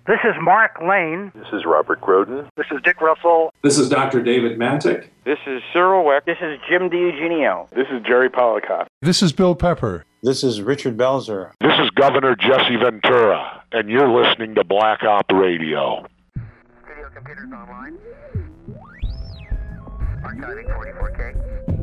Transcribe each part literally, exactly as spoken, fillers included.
This is Mark Lane. This is Robert Groden. This is Dick Russell. This is Doctor David Mantic. This is Cyril Weck. This is Jim DiEugenio. This is Jerry Pollicott. This is Bill Pepper. This is Richard Belzer. This is Governor Jesse Ventura, and you're listening to Black Op Radio. Video computers online. Archiving forty-four K.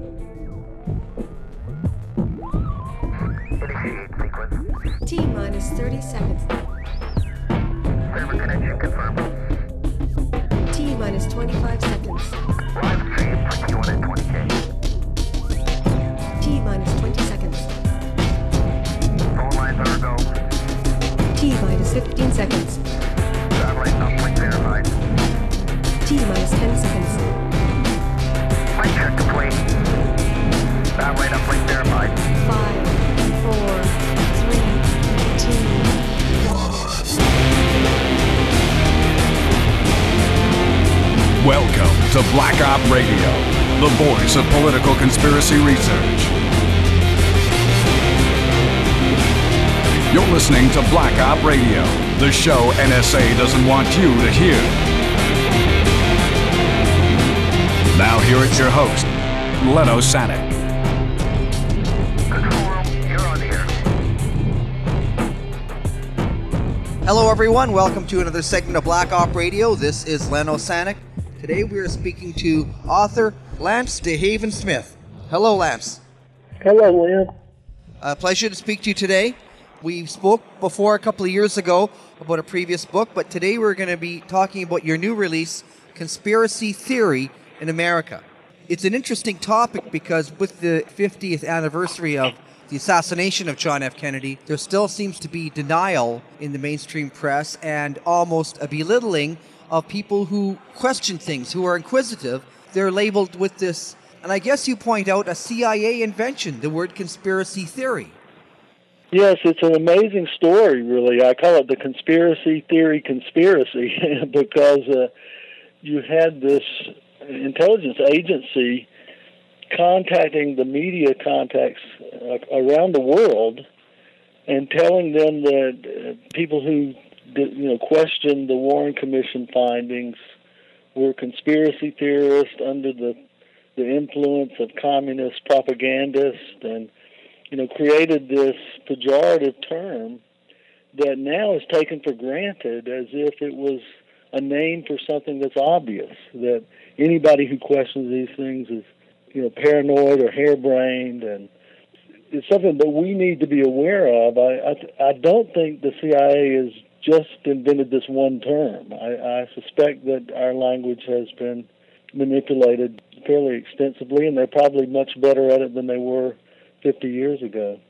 Initiate sequence. T minus thirty seconds. Server connection confirmed. T minus twenty-five seconds. Live stream twenty-one and twenty K. T minus twenty seconds. Phone lines are go. T minus fifteen seconds. Satellite uplink verified. T minus ten seconds. Flight check complete. Satellite uplink verified. Five, four, three, two, Welcome to Black Op Radio, the voice of political conspiracy research. You're listening to Black Op Radio, the show N S A doesn't want you to hear. Now here is your host, Leno Sanek. You're on the air. Hello everyone, welcome to another segment of Black Op Radio. This is Leno Sanek. Today we are speaking to author Lance DeHaven Smith. Hello, Lance. Hello, Lynn. A pleasure to speak to you today. We spoke before a couple of years ago about a previous book, but today we're going to be talking about your new release, Conspiracy Theory in America. It's an interesting topic because with the fiftieth anniversary of the assassination of John F. Kennedy, there still seems to be denial in the mainstream press and almost a belittling of people who question things, who are inquisitive. They're labeled with this, and I guess you point out, a C I A invention, the word conspiracy theory. Yes, it's an amazing story, really. I call it the conspiracy theory conspiracy because uh, you had this intelligence agency contacting the media contacts uh, around the world and telling them that uh, people who you know, questioned the Warren Commission findings were conspiracy theorists under the the influence of communist propagandists, and you know created this pejorative term that now is taken for granted as if it was a name for something that's obvious. That anybody who questions these things is you know paranoid or harebrained, and it's something that we need to be aware of. I I, I don't think the C I A is just invented this one term. I, I suspect that our language has been manipulated fairly extensively, and they're probably much better at it than they were fifty years ago.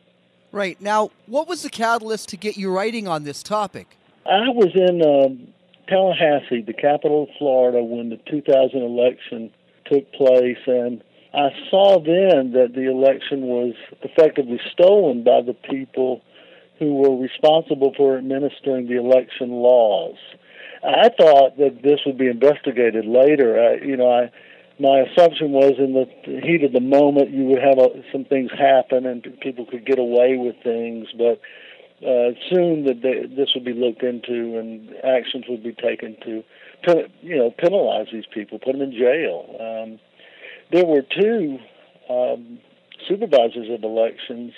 Right. Now, what was the catalyst to get you writing on this topic? I was in um, Tallahassee, the capital of Florida, when the two thousand election took place, and I saw then that the election was effectively stolen by the people who were responsible for administering the election laws. I thought that this would be investigated later. I, you know, I, my assumption was in the heat of the moment you would have a, some things happen and people could get away with things, but uh, soon that they, this would be looked into and actions would be taken to, to, you know, penalize these people, put them in jail. Um, there were two um, supervisors of elections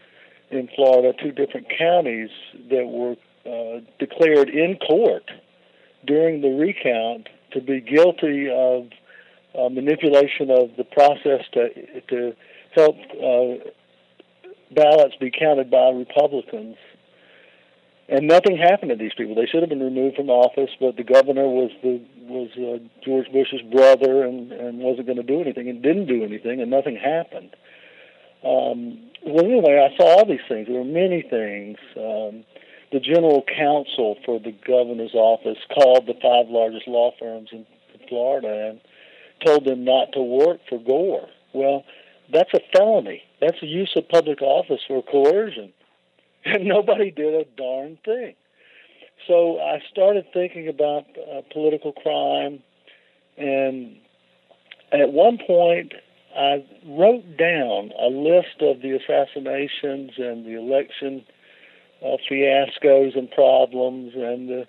in Florida, two different counties that were uh, declared in court during the recount to be guilty of uh, manipulation of the process to to help uh, ballots be counted by Republicans. And nothing happened to these people. They should have been removed from office, but the governor was the was uh, George Bush's brother and, and wasn't going to do anything and didn't do anything, and nothing happened. Um, well, anyway, I saw all these things. There were many things. Um, the general counsel for the governor's office called the five largest law firms in Florida and told them not to work for Gore. Well, that's a felony. That's the use of public office for coercion. And nobody did a darn thing. So I started thinking about uh, political crime, and at one point I wrote down a list of the assassinations and the election uh, fiascos and problems and the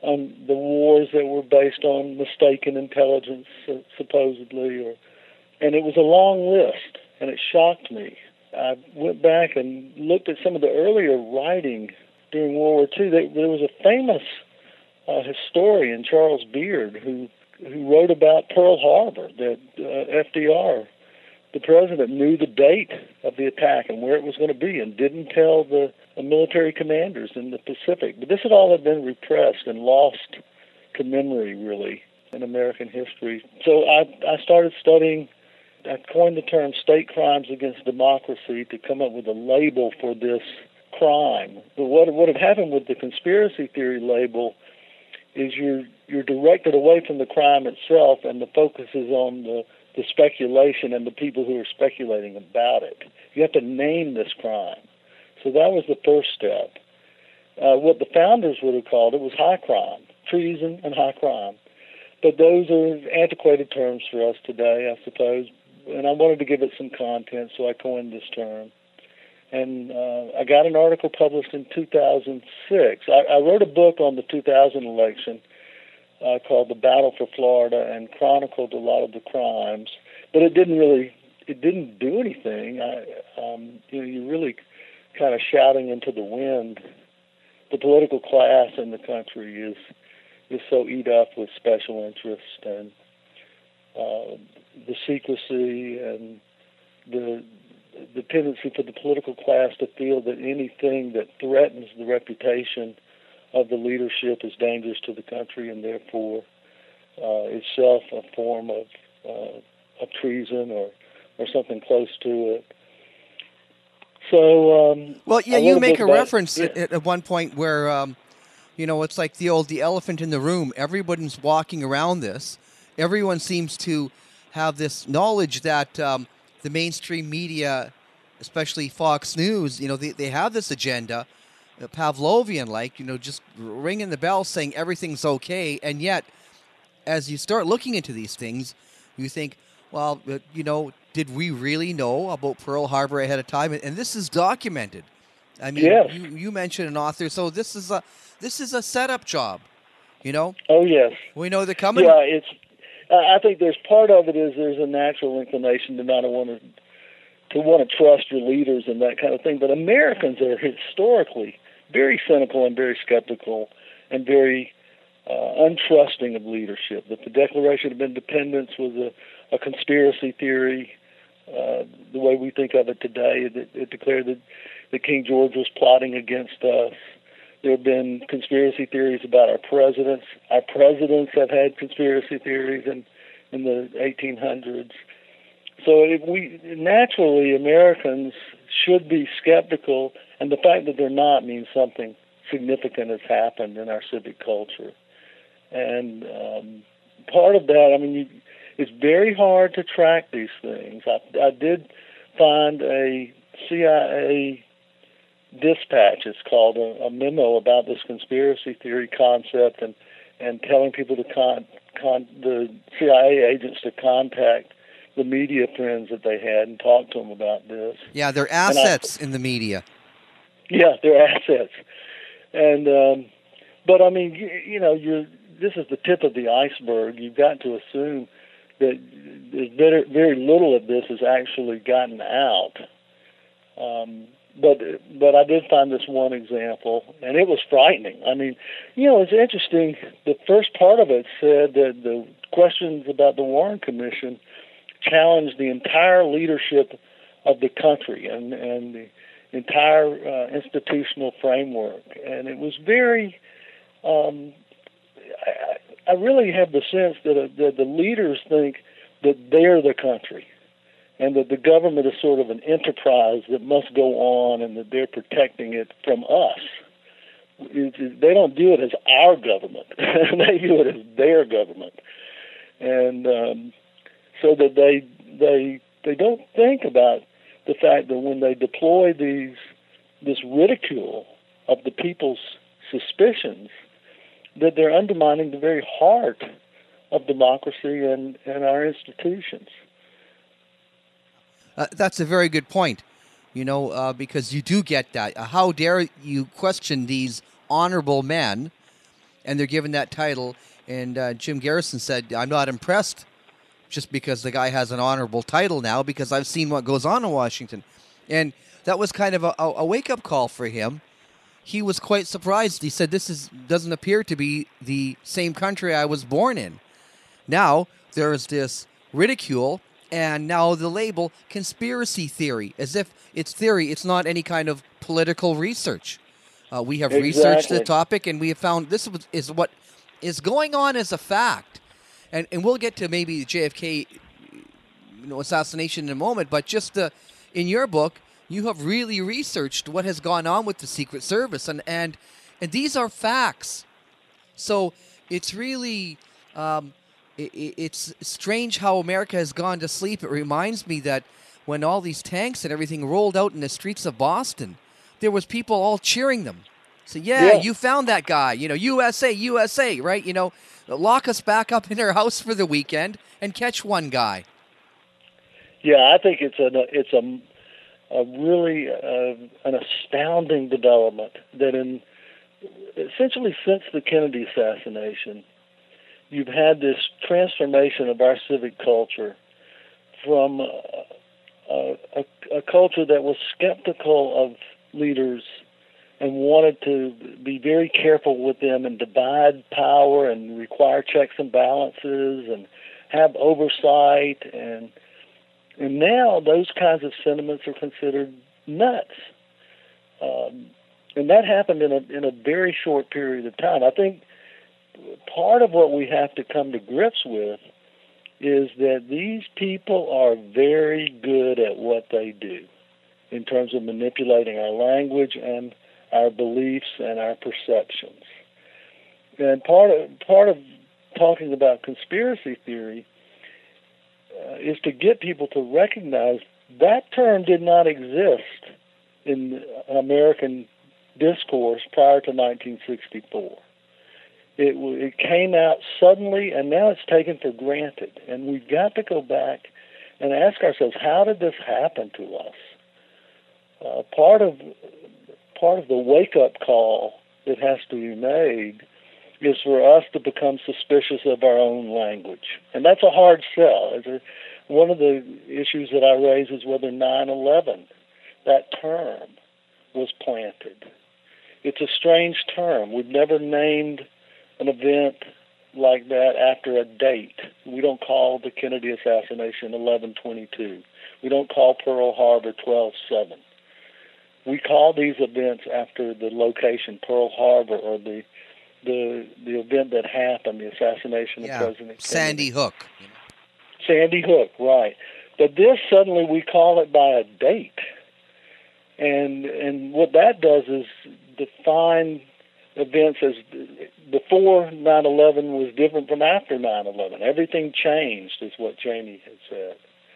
on the wars that were based on mistaken intelligence, uh, supposedly, or and it was a long list, and it shocked me. I went back and looked at some of the earlier writing during World War Two. There, there was a famous uh, historian, Charles Beard, who who wrote about Pearl Harbor, that uh, F D R, the president, knew the date of the attack and where it was going to be and didn't tell the, the military commanders in the Pacific. But this had all had been repressed and lost to memory, really, in American history. So I, I started studying. I coined the term state crimes against democracy to come up with a label for this crime. But what, what had happened with the conspiracy theory label is you're, you're directed away from the crime itself, and the focus is on the, the speculation and the people who are speculating about it. You have to name this crime. So that was the first step. Uh, what the founders would have called it was high crime, treason and high crime. But those are antiquated terms for us today, I suppose. And I wanted to give it some content, so I coined this term. And uh, I got an article published in two thousand six. I, I wrote a book on the two thousand election uh, called The Battle for Florida, and chronicled a lot of the crimes. But it didn't really, it didn't do anything. I, um, you know, you're really kind of shouting into the wind. The political class in the country is is so eat up with special interest and uh, the secrecy and the the tendency for the political class to feel that anything that threatens the reputation of the leadership is dangerous to the country, and therefore uh, itself a form of uh, of treason or, or something close to it. So, um, well, yeah, I you wrote make a book about- reference yeah. at, at one point where, um, you know, it's like the old the elephant in the room. Everyone's walking around this. Everyone seems to have this knowledge that um, the mainstream media, especially Fox News, you know, they, they have this agenda, uh, Pavlovian-like, you know, just ringing the bell saying everything's okay. And yet, as you start looking into these things, you think, well, uh, you know, did we really know about Pearl Harbor ahead of time? And, and this is documented. I mean, Yes. you, you mentioned an author, so this is a this is a setup job, you know? Oh, yes. We know they're coming. Yeah, it's. I think there's part of it is there's a natural inclination to not want to to want to trust your leaders and that kind of thing. But Americans are historically very cynical and very skeptical and very uh, untrusting of leadership. That the Declaration of Independence was a, a conspiracy theory. Uh, the way we think of it today, it, it declared that, that King George was plotting against us. There have been conspiracy theories about our presidents. Our presidents have had conspiracy theories in, in the eighteen hundreds. So if we naturally, Americans should be skeptical, and the fact that they're not means something significant has happened in our civic culture. And um, part of that, I mean, you, it's very hard to track these things. I, I did find a C I A dispatch, it's called, a, a memo about this conspiracy theory concept, and, and telling people to con, con the C I A agents to contact the media friends that they had and talk to them about this. Yeah, they're assets I, in the media. Yeah, they're assets. And um, but I mean, you, you know, you're this is the tip of the iceberg. You've got to assume that there's very, very little of this has actually gotten out. Um, But but I did find this one example, and it was frightening. I mean, you know, it's interesting. The first part of it said that the questions about the Warren Commission challenged the entire leadership of the country and, and the entire uh, institutional framework. And it was very, um, I, I really have the sense that, uh, that the leaders think that they're the country, and that the government is sort of an enterprise that must go on, and that they're protecting it from us. It, it, they don't view it as our government. They view it as their government. And um, so that they they they don't think about the fact that when they deploy these this ridicule of the people's suspicions, that they're undermining the very heart of democracy and, and our institutions. Uh, that's a very good point, you know, uh, because you do get that. Uh, how dare you question these honorable men and they're given that title. And uh, Jim Garrison said, "I'm not impressed just because the guy has an honorable title now, because I've seen what goes on in Washington." And that was kind of a, a wake-up call for him. He was quite surprised. He said, "This is doesn't appear to be the same country I was born in." Now there's this ridicule, and now the label conspiracy theory, as if it's theory. It's not any kind of political research. Uh, we have researched the Exactly. topic, and we have found this was- is what is going on as a fact. And and we'll get to maybe the J F K you know, assassination in a moment, but just uh, in your book, you have really researched what has gone on with the Secret Service, and and, and these are facts. So it's really um, it, it's strange how America has gone to sleep. It reminds me that when all these tanks and everything rolled out in the streets of Boston, there was people all cheering them. So yeah, Yeah. you found that guy. You know, U S A, U S A, right? You know, lock us back up in our house for the weekend and catch one guy. Yeah, I think it's a it's a, a really uh, an astounding development that in essentially since the Kennedy assassination, you've had this transformation of our civic culture from uh, a, a, a culture that was skeptical of leaders and wanted to be very careful with them and divide power and require checks and balances and have oversight, and and now those kinds of sentiments are considered nuts. Um, and that happened in a in a very short period of time. I think part of what we have to come to grips with is that these people are very good at what they do in terms of manipulating our language and our beliefs and our perceptions. And part of part of talking about conspiracy theory uh, is to get people to recognize that term did not exist in American discourse prior to nineteen sixty-four. It, it came out suddenly, and now it's taken for granted. And we've got to go back and ask ourselves, how did this happen to us? Uh, part of part of the wake-up call that has to be made is for us to become suspicious of our own language. And that's a hard sell. It's a, one of the issues that I raise is whether nine eleven, that term, was planted. It's a strange term. We've never named an event like that after a date. We don't call the Kennedy assassination eleven twenty-two. We don't call Pearl Harbor twelve seven. We call these events after the location, Pearl Harbor, or the the the event that happened, the assassination Yeah, of President Sandy Kennedy. Hook. Sandy Hook, right. But this, suddenly we call it by a date. And and what that does is define events as before nine eleven was different from after nine eleven. Everything changed, is what Jamie had said.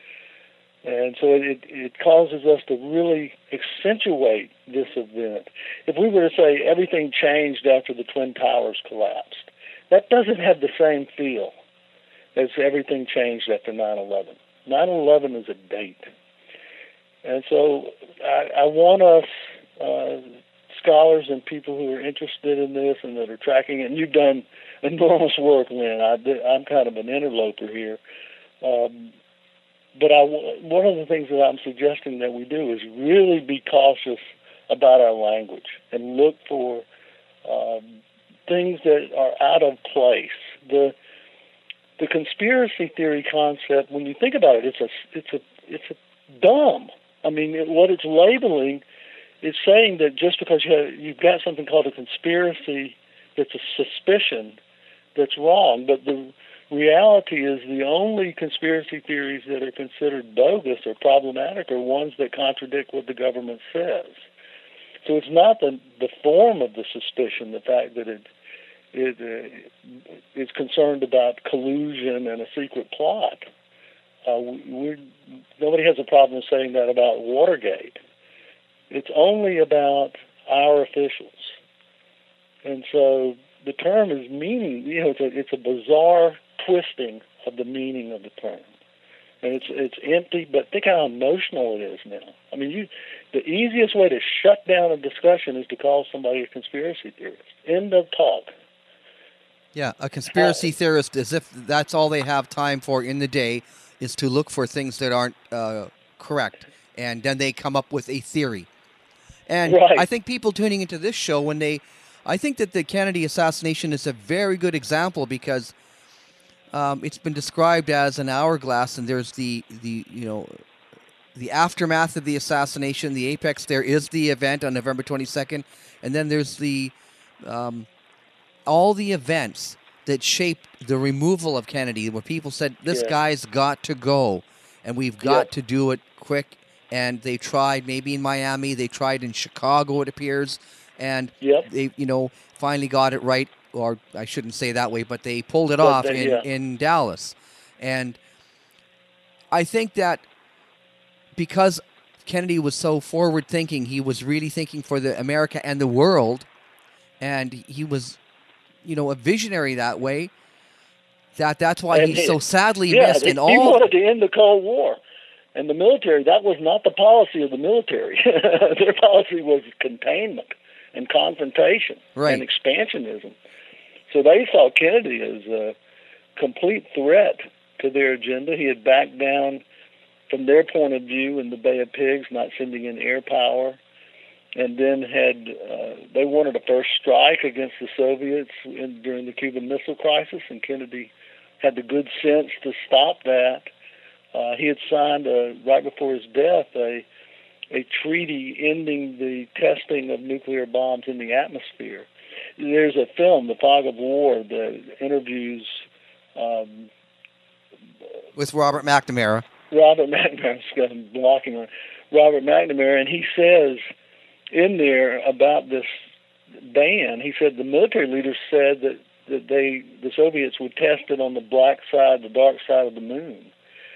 And so it, it causes us to really accentuate this event. If we were to say everything changed after the Twin Towers collapsed, that doesn't have the same feel as everything changed after nine eleven. nine eleven is a date. And so I, I want us, uh, scholars and people who are interested in this and that are tracking it, and you've done enormous work, Lynn. I did, I'm kind of an interloper here. Um, But I, one of the things that I'm suggesting that we do is really be cautious about our language and look for um, things that are out of place. The the conspiracy theory concept, when you think about it, it's a it's a it's a dumb. I mean, it, what it's labeling is saying that just because you have, you've got something called a conspiracy that's a suspicion that's wrong, but the reality is the only conspiracy theories that are considered bogus or problematic are ones that contradict what the government says. So it's not the the form of the suspicion, the fact that it it uh, is concerned about collusion and a secret plot. Uh, we nobody has a problem saying that about Watergate. It's only about our officials, and so the term is meaning. You know, it's a it's a bizarre twisting of the meaning of the term, and it's it's empty. But think how emotional it is now. I mean, you the easiest way to shut down a discussion is to call somebody a conspiracy theorist. End of talk. Yeah, a conspiracy theorist, as if that's all they have time for in the day, is to look for things that aren't uh, correct, and then they come up with a theory. And Right. I think people tuning into this show, when they, I think that the Kennedy assassination is a very good example because um, it's been described as an hourglass, and there's the the you know the aftermath of the assassination, the apex. There is the event on November twenty-second, and then there's the um, all the events that shaped the removal of Kennedy, where people said, this Yeah. guy's got to go, and we've got Yep. to do it quick. And they tried, maybe in Miami, they tried in Chicago, it appears, and Yep. they, you know, finally got it right, or I shouldn't say that way, but they pulled it But off they- in, yeah. in Dallas. And I think that because Kennedy was so forward-thinking, he was really thinking for the America and the world, and he was, you know, a visionary that way, that that's why And he's he- so sadly Yeah, missed they, in he all... wanted to end the Cold War. And the military, that was not the policy of the military. Their policy was containment and confrontation Right. and expansionism. So they saw Kennedy as a complete threat to their agenda. He had backed down from their point of view in the Bay of Pigs, not sending in air power, and then had uh, they wanted a first strike against the Soviets in, during the Cuban Missile Crisis, and Kennedy had the good sense to stop that. Uh, he had signed, uh, right before his death, a a treaty ending the testing of nuclear bombs in the atmosphere. There's a film, The Fog of War, that interviews um, With Robert McNamara. Robert McNamara. I'm blocking on Robert McNamara, and he says in there about this ban. He said the military leaders said that that they the Soviets would test it on the black side, the dark side of the moon.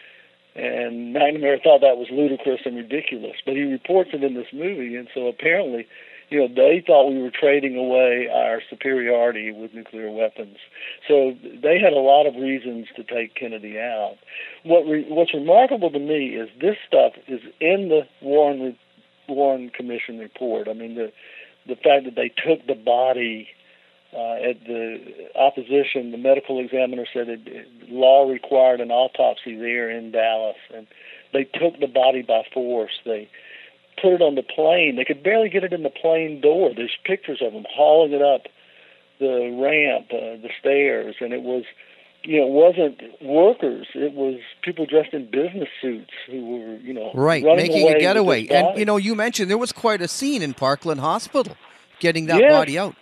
And McNamara thought that was ludicrous and ridiculous, but he reports it in this movie, and so apparently, you know, they thought we were trading away our superiority with nuclear weapons. So they had a lot of reasons to take Kennedy out. What re- what's remarkable to me is this stuff is in the Warren re- Warren Commission report. I mean, the the fact that they took the body. Uh, at the opposition, the medical examiner said it, it, law required an autopsy there in Dallas, and they took the body by force. They put it on the plane. They could barely get it in the plane door. There's pictures of them hauling it up the ramp, uh, the stairs, and it was, you know, it wasn't workers. It was people dressed in business suits who were, you know, Right, running making away a with getaway. this And, body. you know, you mentioned there was quite a scene in Parkland Hospital getting that Yes. body out.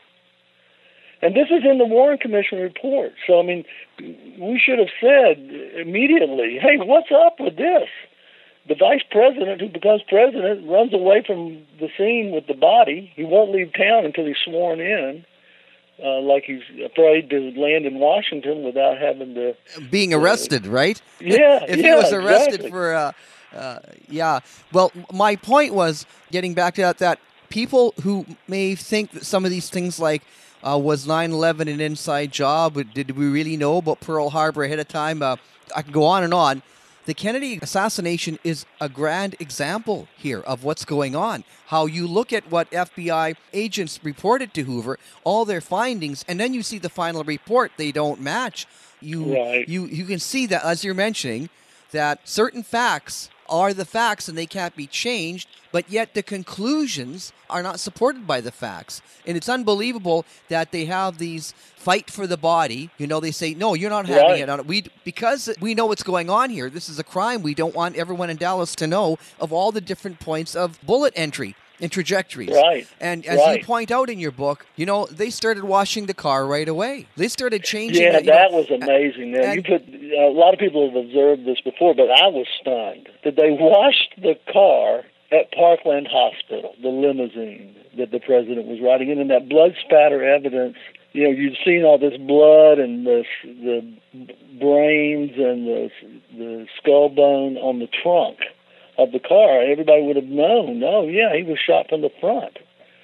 And this is in the Warren Commission report. So, I mean, we should have said immediately, hey, what's up with this? The vice president who becomes president runs away from the scene with the body. He won't leave town until he's sworn in, uh, like he's afraid to land in Washington without having to... Being arrested, right? Yeah, If he yeah, was arrested exactly. for, uh, uh, yeah. Well, my point was, getting back to that, that people who may think that some of these things like, Uh, was nine eleven an inside job? Did we really know about Pearl Harbor ahead of time? Uh, I can go on and on. The Kennedy assassination is a grand example here of what's going on. How you look at what F B I agents reported to Hoover, all their findings, and then you see the final report. They don't match. You Right. you you can see that, as you're mentioning, that certain facts are the facts and they can't be changed, but yet the conclusions are not supported by the facts. And it's unbelievable that they have these fight for the body. You know, they say, no, you're not having Right. it on it. We, because we know what's going on here. This is a crime. We don't want everyone in Dallas to know of all the different points of bullet entry and trajectories. Right. And as Right. you point out in your book, you know, they started washing the car right away. They started changing Yeah, it, you know, that was amazing. Now, and- you put a lot of people have observed this before, but I was stunned that they washed the car at Parkland Hospital, the limousine that the president was riding in, and that blood spatter evidence. You know, you'd seen all this blood and the the brains and the the skull bone on the trunk of the car. Everybody would have known. Oh, yeah, he was shot from the front.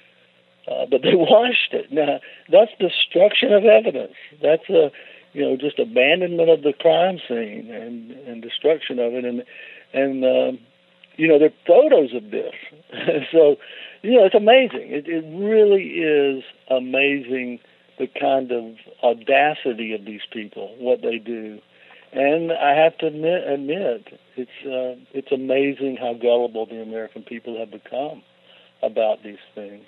Uh, but they washed it. Now, that's destruction of evidence. That's a, you know, just abandonment of the crime scene and, and destruction of it. And, and um, you know, there are photos of this. So, you know, it's amazing. It, it really is amazing the kind of audacity of these people, what they do. And I have to admit, admit it's uh, it's amazing how gullible the American people have become about these things.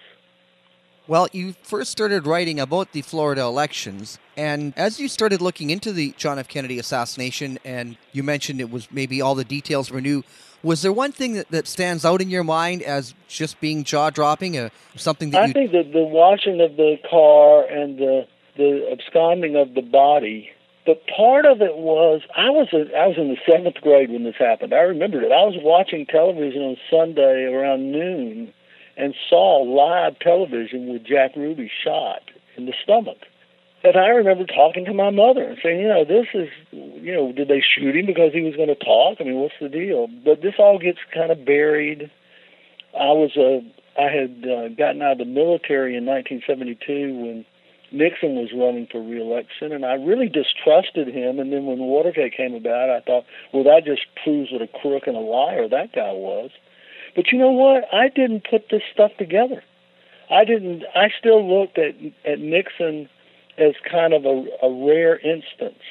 Well, you first started writing about the Florida elections, and as you started looking into the John F. Kennedy assassination, and you mentioned it was maybe all the details were new, was there one thing that, that stands out in your mind as just being jaw-dropping, uh, something that I you... think that the washing of the car and the the absconding of the body, but part of it was, I was a, I was in the seventh grade when this happened. I remembered it. I was watching television on Sunday around noon and saw live television with Jack Ruby shot in the stomach. And I remember talking to my mother and saying, you know, this is, you know, did they shoot him because he was going to talk? I mean, what's the deal? But this all gets kind of buried. I was a, I had uh, gotten out of the military in nineteen seventy-two when Nixon was running for re-election, and I really distrusted him. And then when Watergate came about, I thought, well, that just proves what a crook and a liar that guy was. But you know what? I didn't put this stuff together. I didn't. I still looked at at Nixon as kind of a, a rare instance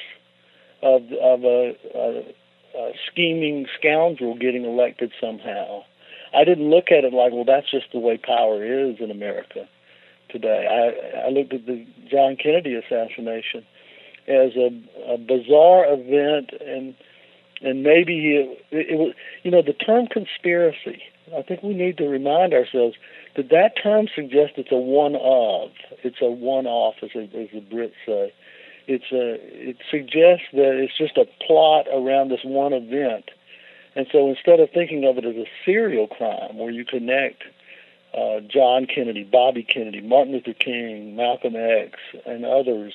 of of a, a, a scheming scoundrel getting elected somehow. I didn't look at it like, well, that's just the way power is in America today. I, I looked at the John Kennedy assassination as a, a bizarre event, and and maybe it, it was, you know, the term conspiracy. I think we need to remind ourselves that that term suggests it's a one-of. It's a one-off, as, a, as the Brits say. It's a, it suggests that it's just a plot around this one event. And so instead of thinking of it as a serial crime where you connect uh, John Kennedy, Bobby Kennedy, Martin Luther King, Malcolm X, and others,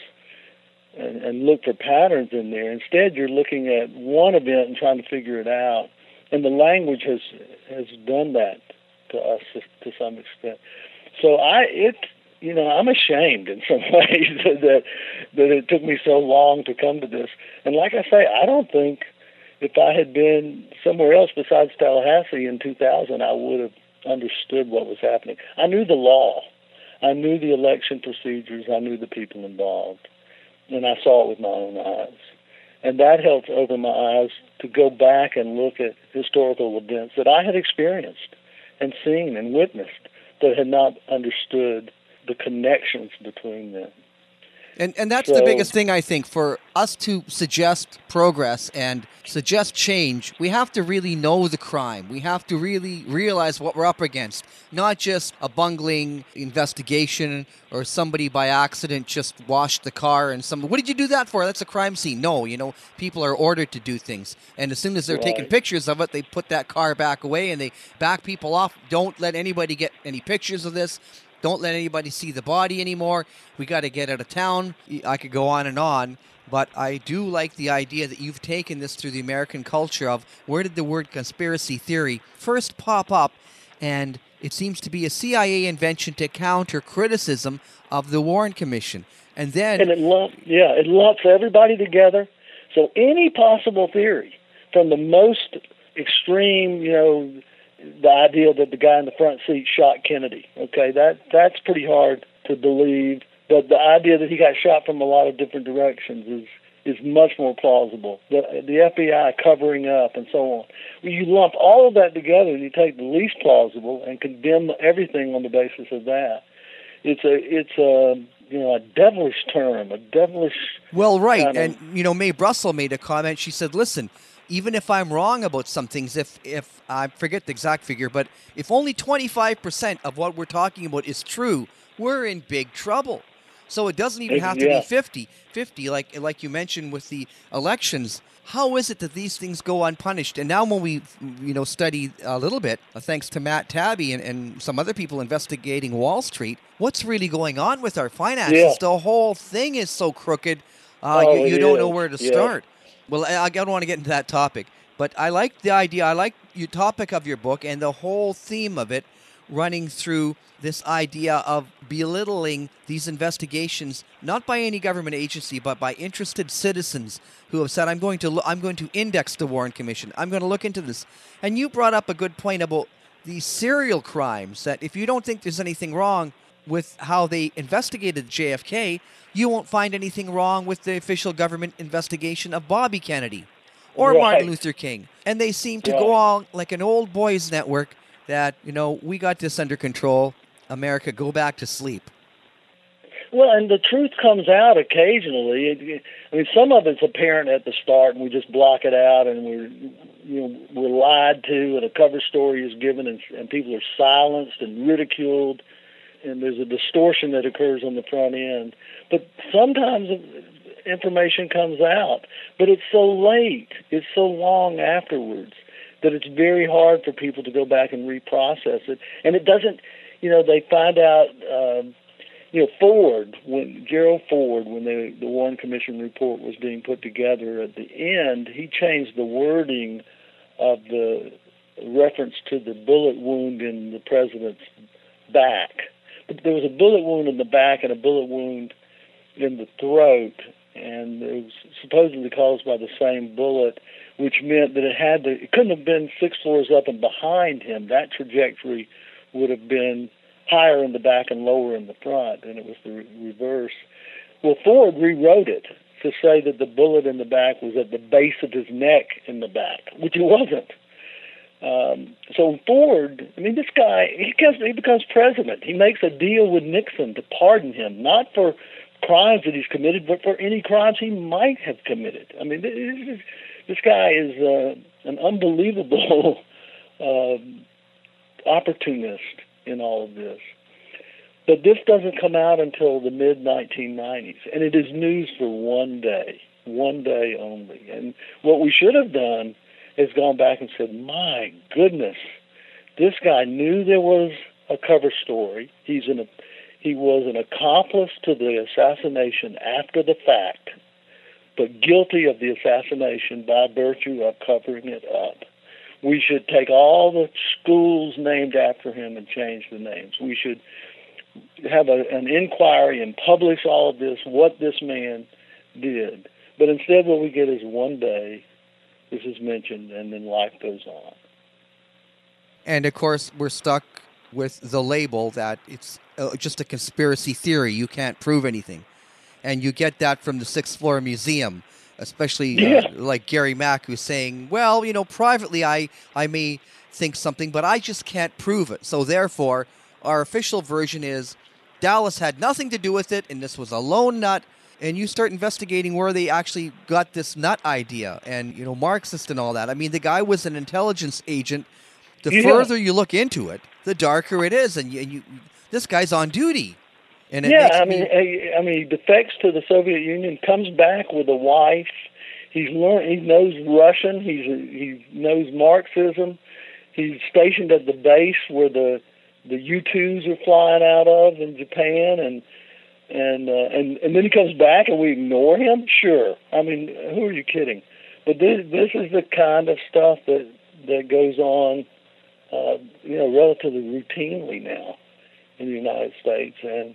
and, and look for patterns in there, instead you're looking at one event and trying to figure it out. And the language has has done that to us to some extent. So I, it, you know, I'm ashamed in some ways that that it took me so long to come to this. And like I say, I don't think if I had been somewhere else besides Tallahassee in two thousand, I would have understood what was happening. I knew the law, I knew the election procedures, I knew the people involved, and I saw it with my own eyes. And that helped open my eyes to go back and look at historical events that I had experienced and seen and witnessed, but had not understood the connections between them. And and that's So- the biggest thing, I think, for us to suggest progress and suggest change. We have to really know the crime. We have to really realize what we're up against, not just a bungling investigation or somebody by accident just washed the car and some. What did you do that for? That's a crime scene. No, you know, people are ordered to do things, and as soon as they're taking Right. pictures of it, they put that car back away and they back people off. Don't let anybody get any pictures of this. Don't let anybody see the body anymore. We got to get out of town. I could go on and on, but I do like the idea that you've taken this through the American culture of where did the word conspiracy theory first pop up, and it seems to be a C I A invention to counter criticism of the Warren Commission. And then... And it lump, yeah, it lumps everybody together. So any possible theory, from the most extreme, you know, the idea that the guy in the front seat shot Kennedy. Okay, that that's pretty hard to believe. But the idea that he got shot from a lot of different directions is is much more plausible. The the F B I covering up and so on. When you lump all of that together and you take the least plausible and condemn everything on the basis of that, it's a it's a you know a devilish term, a devilish. Well, right, kind of- and you know, Mae Brussel made a comment. She said, "Listen, even if I'm wrong about some things, if if I forget the exact figure, but if only twenty-five percent of what we're talking about is true, we're in big trouble." So it doesn't even Ex- have to yeah. be fifty fifty, like like you mentioned with the elections. How is it that these things go unpunished? And now when we, you know, study a little bit, uh, thanks to Matt Tabby and, and some other people investigating Wall Street, what's really going on with our finances? Yeah. The whole thing is so crooked, uh, Oh, you, you it don't know is. where to Yeah. start. Well, I, I don't want to get into that topic, but I like the idea. I like the topic of your book and the whole theme of it running through this idea of belittling these investigations, not by any government agency, but by interested citizens who have said, I'm going to lo- I'm going to index the Warren Commission. I'm going to look into this. And you brought up a good point about these serial crimes, that if you don't think there's anything wrong, with how they investigated J F K, you won't find anything wrong with the official government investigation of Bobby Kennedy or Right. Martin Luther King. And they seem to go Right. on like an old boys network that, you know, we got this under control. America, go back to sleep. Well, and the truth comes out occasionally. It, it- I mean, some of it's apparent at the start, and we just block it out, and we're, you know, we're lied to, and a cover story is given, and, and people are silenced and ridiculed, and there's a distortion that occurs on the front end. But sometimes information comes out, but it's so late, it's so long afterwards that it's very hard for people to go back and reprocess it, and it doesn't. You know, they find out. Um, You know, Ford, when Gerald Ford, when the the Warren Commission report was being put together, at the end, he changed the wording of the reference to the bullet wound in the president's back. But there was a bullet wound in the back and a bullet wound in the throat, and it was supposedly caused by the same bullet, which meant that it had to, it couldn't have been six floors up and behind him. That trajectory would have been higher in the back and lower in the front, and it was the re- reverse. Well, Ford rewrote it to say that the bullet in the back was at the base of his neck in the back, which it wasn't. Um, so Ford, I mean, this guy, he becomes, he becomes president. He makes a deal with Nixon to pardon him, not for crimes that he's committed, but for any crimes he might have committed. I mean, this, is, this guy is uh, an unbelievable um, opportunist in all of this. But this doesn't come out until the mid nineteen nineties, and it is news for one day, one day only. And what we should have done is gone back and said, my goodness, this guy knew there was a cover story. He's an, he was an accomplice to the assassination after the fact, but guilty of the assassination by virtue of covering it up. We should take all the schools named after him and change the names. We should have a, an inquiry and publish all of this, what this man did. But instead what we get is one day, this is mentioned, and then life goes on. And, of course, we're stuck with the label that it's uh, just a conspiracy theory. You can't prove anything. And you get that from the Sixth Floor Museum, especially uh, Yeah. like Gary Mack, who's saying, well, you know, privately I, I may think something, but I just can't prove it. So therefore, our official version is Dallas had nothing to do with it, and this was a lone nut. And you start investigating where they actually got this nut idea and, you know, Marxist and all that. I mean, the guy was an intelligence agent. The Yeah. further you look into it, the darker it is. And you, and you this guy's on duty. And it yeah, makes I me- mean, I, I mean, he defects to the Soviet Union, comes back with a wife. He's learned. He knows Russian. He's he knows Marxism. He's stationed at the base where the the U twos are flying out of in Japan, and and uh, and and then he comes back and we ignore him. Sure, I mean, who are you kidding? But this this is the kind of stuff that that goes on, uh, you know, relatively routinely now in the United States, and.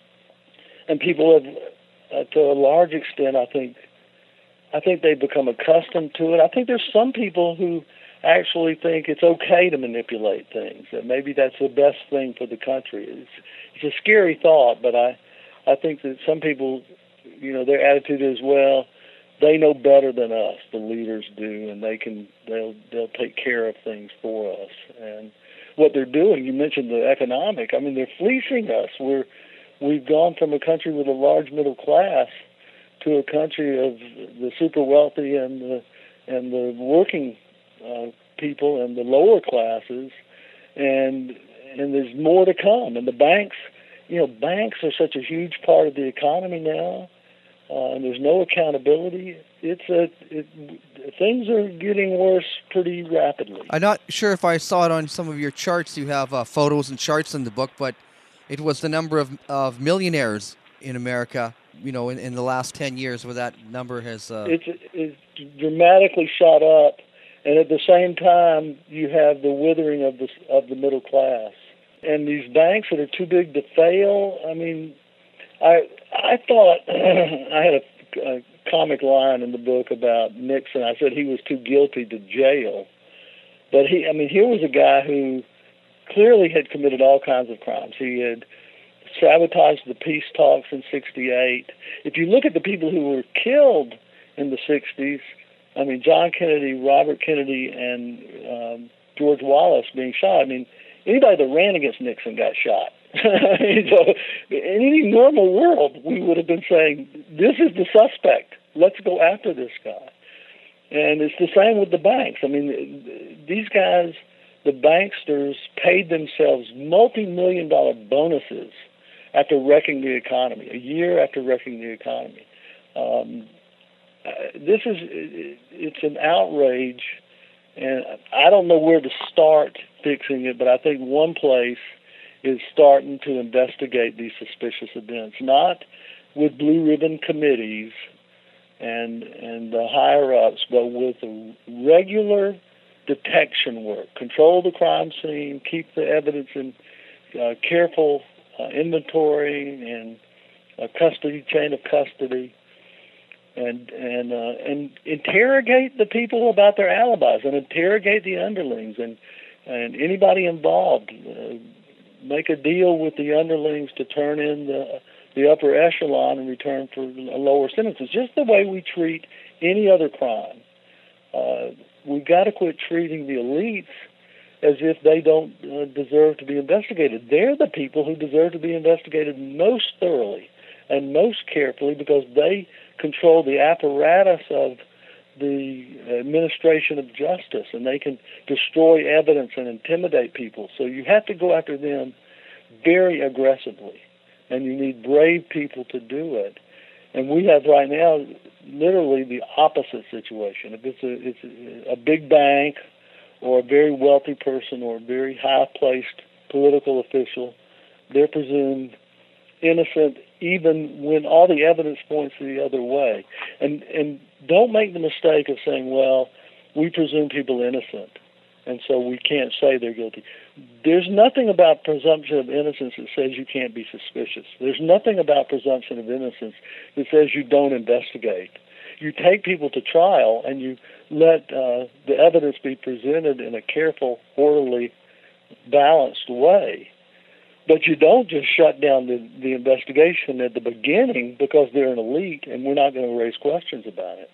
And people have, uh, to a large extent, I think, I think they've become accustomed to it. I think there's some people who actually think it's okay to manipulate things, that maybe that's the best thing for the country. It's, it's a scary thought, but I, I think that some people, you know, their attitude is, well, they know better than us, the leaders do, and they can, they'll, they'll take care of things for us. And what they're doing, you mentioned the economic, I mean, they're fleecing us. We're, We've gone from a country with a large middle class to a country of the super wealthy and the and the working uh, people and the lower classes, and and there's more to come. And the banks, you know, banks are such a huge part of the economy now, uh, and there's no accountability. It's a it, things are getting worse pretty rapidly. I'm not sure if I saw it on some of your charts. You have uh, photos and charts in the book, but it was the number of, of millionaires in America, you know, in, in the last ten years where that number has... Uh... It's, it's dramatically shot up, and at the same time, you have the withering of the, of the middle class. And these banks that are too big to fail, I mean, I I thought, I had a, a comic line in the book about Nixon. I said he was too guilty to jail. But he, I mean, here was a guy who clearly had committed all kinds of crimes. He had sabotaged the peace talks in sixty-eight. If you look at the people who were killed in the sixties, I mean, John Kennedy, Robert Kennedy, and um, George Wallace being shot, I mean, anybody that ran against Nixon got shot. So in any normal world, we would have been saying, this is the suspect. Let's go after this guy. And it's the same with the banks. I mean, these guys, the banksters, paid themselves multi-million dollar bonuses after wrecking the economy, a year after wrecking the economy. Um, uh, this is, it's an outrage, and I don't know where to start fixing it, but I think one place is starting to investigate these suspicious events, not with blue ribbon committees and and the higher ups, but with a regular detection work. Control the crime scene, keep the evidence in uh, careful uh, inventory and uh, custody, chain of custody, and and uh, and interrogate the people about their alibis, and interrogate the underlings and and anybody involved. Uh, make a deal with the underlings to turn in the the upper echelon in return for lower sentences, just the way we treat any other crime. Uh, we've got to quit treating the elites as if they don't uh, deserve to be investigated. They're the people who deserve to be investigated most thoroughly and most carefully, because they control the apparatus of the administration of justice, and they can destroy evidence and intimidate people. So you have to go after them very aggressively, and you need brave people to do it. And we have right now literally the opposite situation. If it's a, it's a big bank or a very wealthy person or a very high-placed political official, they're presumed innocent even when all the evidence points the other way. And and don't make the mistake of saying, well, we presume people innocent, and so we can't say they're guilty. There's nothing about presumption of innocence that says you can't be suspicious. There's nothing about presumption of innocence that says you don't investigate. You take people to trial and you let uh, the evidence be presented in a careful, orderly, balanced way. But you don't just shut down the, the investigation at the beginning because they're an elite and we're not going to raise questions about it.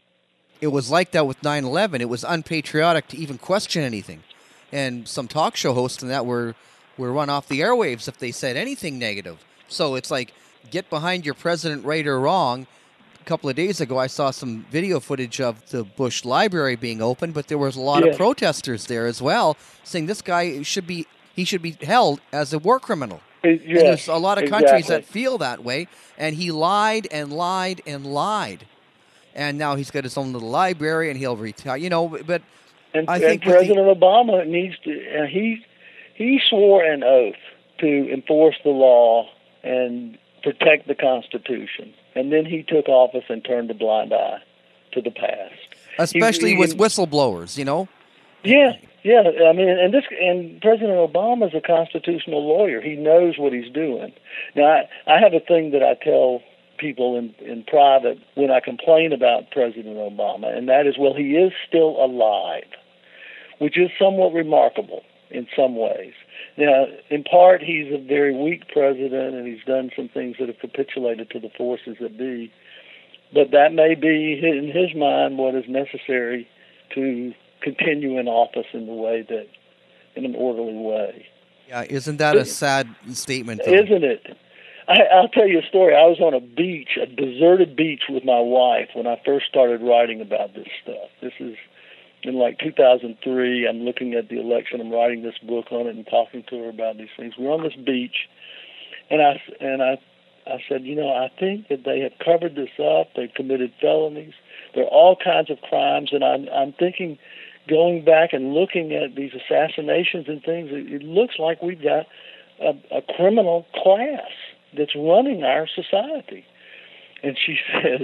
It was like that with nine eleven. It was unpatriotic to even question anything. And some talk show hosts and that were, were run off the airwaves if they said anything negative. So it's like, get behind your president right or wrong. A couple of days ago, I saw some video footage of the Bush Library being open, but there was a lot Yeah. of protesters there as well, saying this guy should be he should be held as a war criminal. It- And there's yes, a lot of countries exactly. that feel that way, and he lied and lied and lied. And now he's got his own little library, and he'll retire. You know, but And, I and think with the- President Obama needs to. Uh, he he swore an oath to enforce the law and protect the Constitution, and then he took office and turned a blind eye to the past. especially he- with he- whistleblowers, you know. Yeah, yeah. I mean, and this and President Obama's a constitutional lawyer. He knows what he's doing. Now, I, I have a thing that I tell people in, in private when I complain about President Obama, and that is, well, he is still alive, which is somewhat remarkable in some ways. Now, in part, he's a very weak president, and he's done some things that have capitulated to the forces that be. But that may be, in his mind, what is necessary to continue in office in the way that, in an orderly way. Yeah, isn't that a sad statement, though? Isn't it? I, I'll tell you a story. I was on a beach, a deserted beach with my wife when I first started writing about this stuff. This is in like two thousand three. I'm looking at the election. I'm writing this book on it and talking to her about these things. We're on this beach, and I, and I, I said, you know, I think that they have covered this up. They've committed felonies. There are all kinds of crimes, and I'm, I'm thinking, going back and looking at these assassinations and things, it, it looks like we've got a, a criminal class that's running our society. And she says,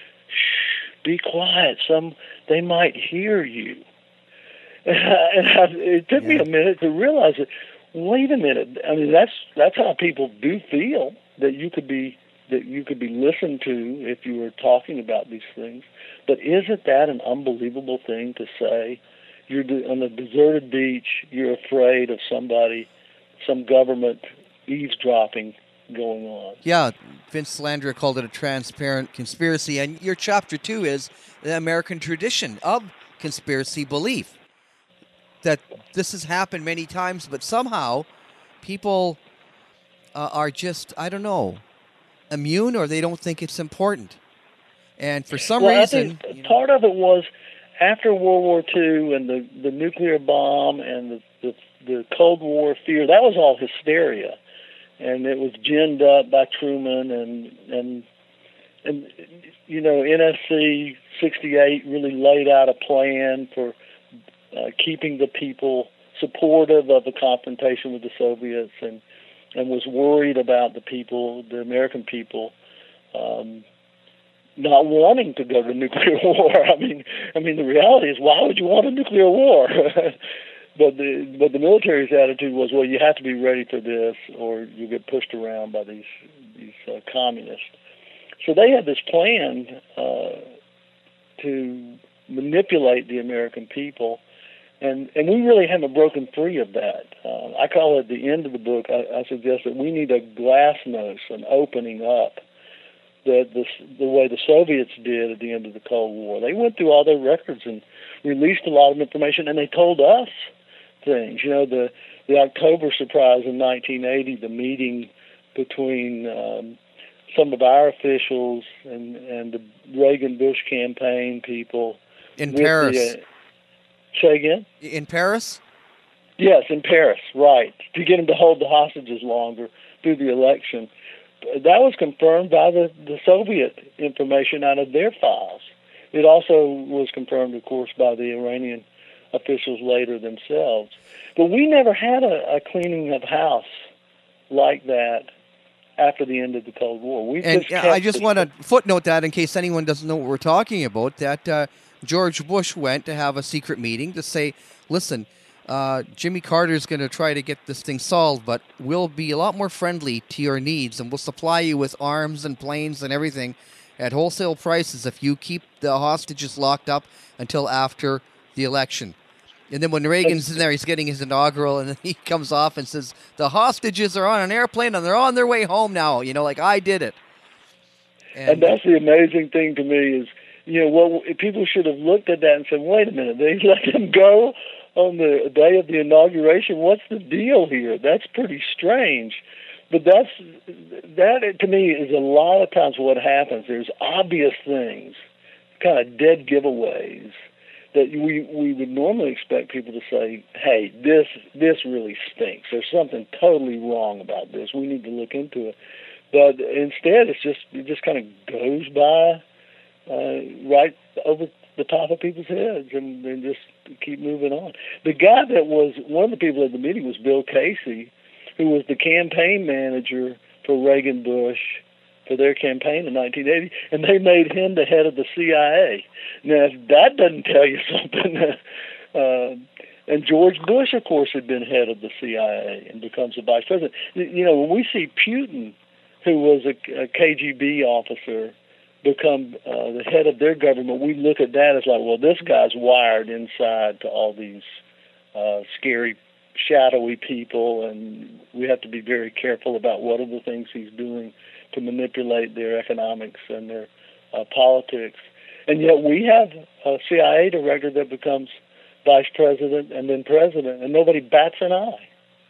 shh, be quiet. Some they might hear you. And, I, and I, it took me a minute to realize that, wait a minute. I mean, that's that's how people do feel, that you could be that you could be listened to if you were talking about these things. But isn't that an unbelievable thing to say? You're on a deserted beach, you're afraid of somebody, some government eavesdropping going on. Yeah, Vince Landra called it a transparent conspiracy, and your chapter two is the American tradition of conspiracy belief. That this has happened many times, but somehow people uh, are just, I don't know, immune, or they don't think it's important. And for some well, reason... I think part of it was after World War Two and the, the nuclear bomb and the, the, the Cold War fear, that was all hysteria. And it was ginned up by Truman and, and, and you know, N S C sixty-eight really laid out a plan for uh, keeping the people supportive of the confrontation with the Soviets, and, and was worried about the people, the American people, um, not wanting to go to nuclear war. I mean, I mean, the reality is, why would you want a nuclear war? But the but the military's attitude was, well, you have to be ready for this, or you get pushed around by these these uh, communists. So they had this plan uh, to manipulate the American people, and and we really haven't broken free of that. Uh, I call it the end of the book. I, I suggest that we need a glasnost, an opening up, that the the way the Soviets did at the end of the Cold War. They went through all their records and released a lot of information, and they told us things. You know, the the October surprise in nineteen eighty, the meeting between um, some of our officials and, and the Reagan-Bush campaign people. In Paris. The, uh, say again? In Paris? Yes, in Paris, right, to get them to hold the hostages longer through the election. That was confirmed by the, the Soviet information out of their files. It also was confirmed, of course, by the Iranian officials later themselves. But we never had a, a cleaning of house like that after the end of the Cold War. We and just uh, kept I just the, want to footnote that in case anyone doesn't know what we're talking about, that uh, George Bush went to have a secret meeting to say, listen, uh, Jimmy Carter's going to try to get this thing solved, but we'll be a lot more friendly to your needs, and we'll supply you with arms and planes and everything at wholesale prices if you keep the hostages locked up until after the election. And then when Reagan's in there, he's getting his inaugural, and then he comes off and says, the hostages are on an airplane and they're on their way home now, you know, like I did it. And, And, that's the amazing thing to me is, you know, well, people should have looked at that and said, wait a minute, they let them go on the day of the inauguration? What's the deal here? That's pretty strange. But that's that to me is a lot of times what happens. There's obvious things, kind of dead giveaways, that we we would normally expect people to say, hey, this this really stinks. There's something totally wrong about this. We need to look into it. But instead, it's just it just kind of goes by uh, right over the top of people's heads and, and just keep moving on. The guy that was one of the people at the meeting was Bill Casey, who was the campaign manager for Reagan Bush for their campaign in nineteen eighty, and they made him the head of the C I A. Now, if that doesn't tell you something, uh, and George Bush, of course, had been head of the C I A and becomes the vice president. You know, when we see Putin, who was a, a K G B officer, become uh, the head of their government, we look at that as like, well, this guy's wired inside to all these uh, scary, shadowy people, and we have to be very careful about what are the things he's doing to manipulate their economics and their uh, politics. And yet we have a C I A director that becomes vice president and then president, and nobody bats an eye.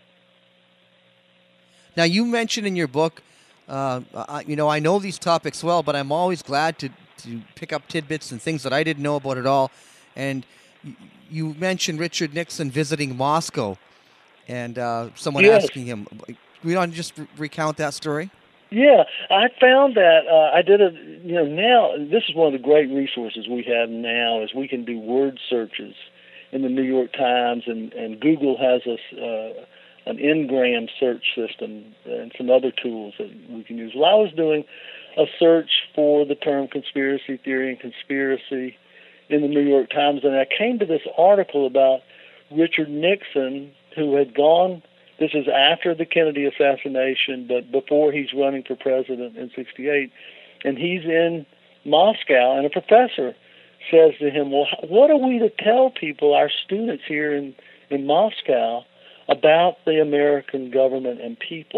Now, you mentioned in your book, uh, I, you know, I know these topics well, but I'm always glad to, to pick up tidbits and things that I didn't know about at all. And y- you mentioned Richard Nixon visiting Moscow and uh, someone Yes. asking him. We want to just re- recount that story? Yeah, I found that uh, I did a, you know, now this is one of the great resources we have now is we can do word searches in the New York Times, and, and Google has a, uh, an Ngram search system and some other tools that we can use. Well, I was doing a search for the term conspiracy theory and conspiracy in the New York Times, and I came to this article about Richard Nixon, who had gone, this is after the Kennedy assassination, but before he's running for president in sixty-eight, and he's in Moscow, and a professor says to him, well, what are we to tell people, our students here in, in Moscow, about the American government and people?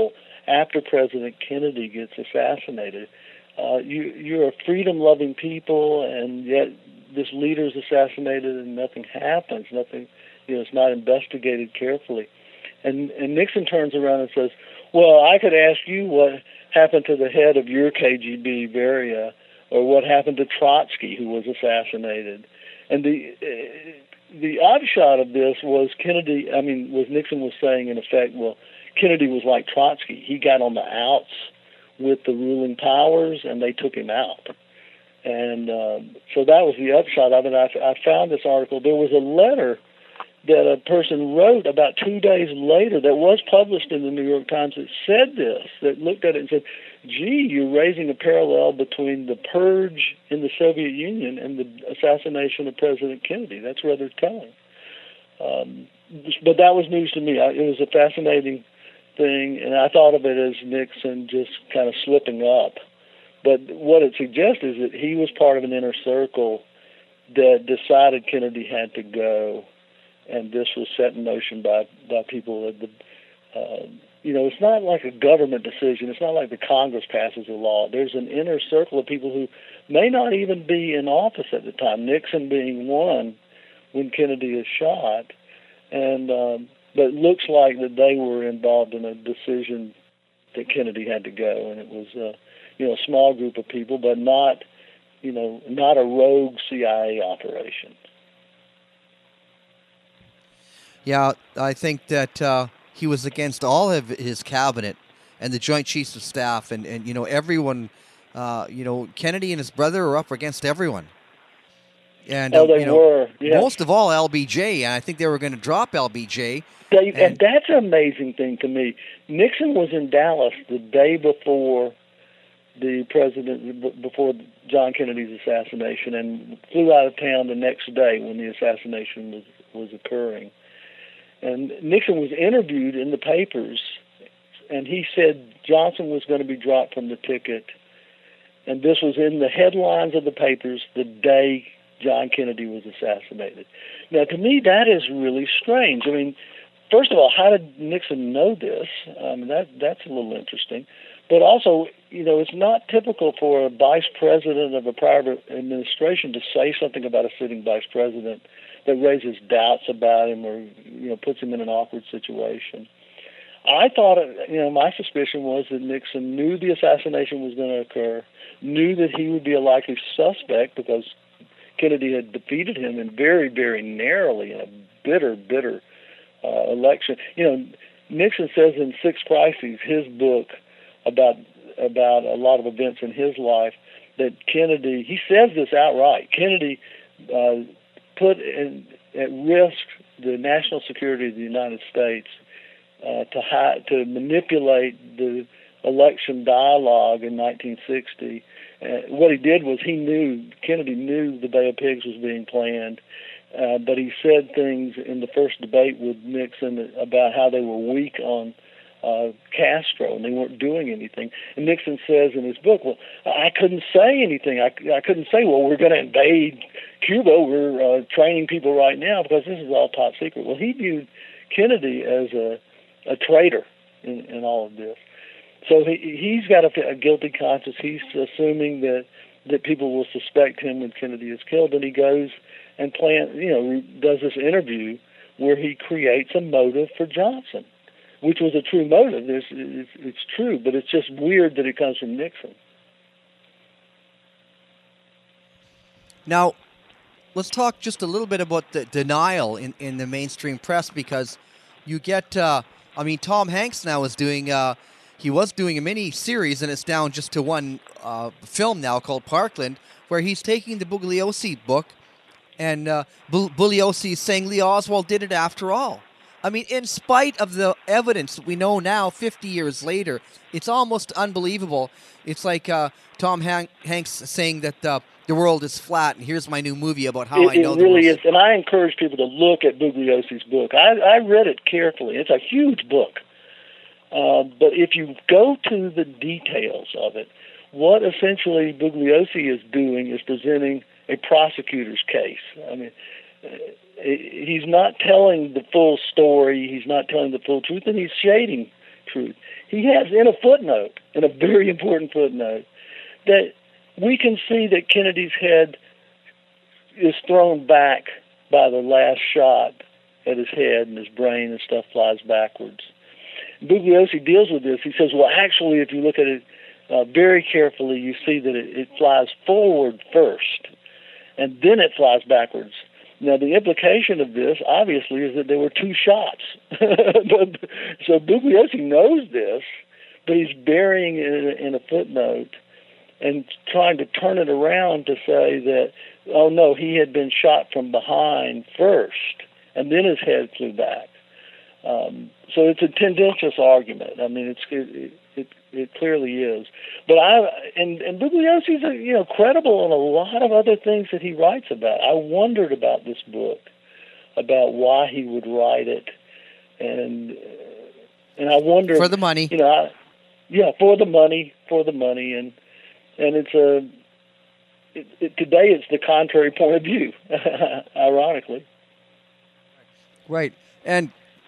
after President Kennedy gets assassinated. Uh, you, you're a freedom-loving people, and yet this leader's assassinated and nothing happens. Nothing, you know, it's not investigated carefully. And, and Nixon turns around and says, well, I could ask you what happened to the head of your K G B, Beria, or what happened to Trotsky, who was assassinated. And the uh, the upshot of this was Kennedy, I mean, was Nixon was saying, in effect, well, Kennedy was like Trotsky. He got on the outs with the ruling powers, and they took him out. And um, so that was the upshot of it. I, I found this article. There was a letter that a person wrote about two days later that was published in the New York Times that said this, that looked at it and said, gee, you're raising a parallel between the purge in the Soviet Union and the assassination of President Kennedy. That's rather telling. Um, but that was news to me. I, it was a fascinating thing, and I thought of it as Nixon just kind of slipping up. But what it suggests is that he was part of an inner circle that decided Kennedy had to go, and this was set in motion by, by people at the, uh, you know, it's not like a government decision. It's not like the Congress passes a law. There's an inner circle of people who may not even be in office at the time, Nixon being one when Kennedy is shot, and um, but it looks like that they were involved in a decision that Kennedy had to go, and it was, uh, you know, a small group of people, but not, you know, not a rogue C I A operation. Yeah, I think that uh, he was against all of his cabinet and the Joint Chiefs of Staff, and, and you know, everyone, uh, you know, Kennedy and his brother were up against everyone. And, oh, um, they you know, were. Yes. Most of all, L B J, and I think they were going to drop L B J. They, and, and that's an amazing thing to me. Nixon was in Dallas the day before the president, before John Kennedy's assassination, and flew out of town the next day when the assassination was, was occurring. And Nixon was interviewed in the papers, and he said Johnson was going to be dropped from the ticket. And this was in the headlines of the papers the day John Kennedy was assassinated. Now, to me, that is really strange. I mean, first of all, how did Nixon know this? I mean, that that's a little interesting. But also, you know, it's not typical for a vice president of a private administration to say something about a sitting vice president that raises doubts about him or, you know, puts him in an awkward situation. I thought, you know, my suspicion was that Nixon knew the assassination was going to occur, knew that he would be a likely suspect because Kennedy had defeated him and very, very narrowly in a bitter, bitter uh, election. You know, Nixon says in Six Crises, his book about about a lot of events in his life, that Kennedy, he says this outright, Kennedy uh, put in, at risk the national security of the United States uh, to hi- to manipulate the election dialogue in nineteen sixty. Uh, what he did was he knew, Kennedy knew the Bay of Pigs was being planned, uh, but he said things in the first debate with Nixon about how they were weak on uh, Castro and they weren't doing anything. And Nixon says in his book, well, I couldn't say anything. I, I couldn't say, well, we're going to invade Cuba. We're uh, training people right now because this is all top secret. Well, he viewed Kennedy as a, a traitor in, in all of this. So he, he's got a, a guilty conscience. He's assuming that, that people will suspect him when Kennedy is killed, and he goes and plan, you know, does this interview where he creates a motive for Johnson, which was a true motive. It's, it's, it's true, but it's just weird that it comes from Nixon. Now, let's talk just a little bit about the denial in, in the mainstream press, because you get, uh, I mean, Tom Hanks now is doing, uh, he was doing a mini series, and it's down just to one uh, film now called Parkland, where he's taking the Bugliosi book, and uh, Bu- Bugliosi is saying Lee Oswald did it after all. I mean, in spite of the evidence that we know now, fifty years later, it's almost unbelievable. It's like uh, Tom Han- Hanks saying that uh, the world is flat, and here's my new movie about how it, I know it the really world is. And I encourage people to look at Bugliosi's book. I, I read it carefully. It's a huge book. Uh, but if you go to the details of it, what essentially Bugliosi is doing is presenting a prosecutor's case. I mean, he's not telling the full story. He's not telling the full truth, and he's shading truth. He has in a footnote, in a very important footnote, that we can see that Kennedy's head is thrown back by the last shot at his head, and his brain and stuff flies backwards. Bugliosi deals with this. He says, well, actually, if you look at it uh, very carefully, you see that it, it flies forward first, and then it flies backwards. Now, the implication of this, obviously, is that there were two shots. but, so Bugliosi knows this, but he's burying it in a, in a footnote and trying to turn it around to say that, oh, no, he had been shot from behind first, and then his head flew back. Um, so it's a tendentious argument. I mean, it's it, it it clearly is. But I and and Bugliosi's you know credible in a lot of other things that he writes about. I wondered about this book, about why he would write it, and and I wonder For the money. You know, I, yeah, for the money, for the money, and and it's a it, it, today it's the contrary point of view, ironically. Right. And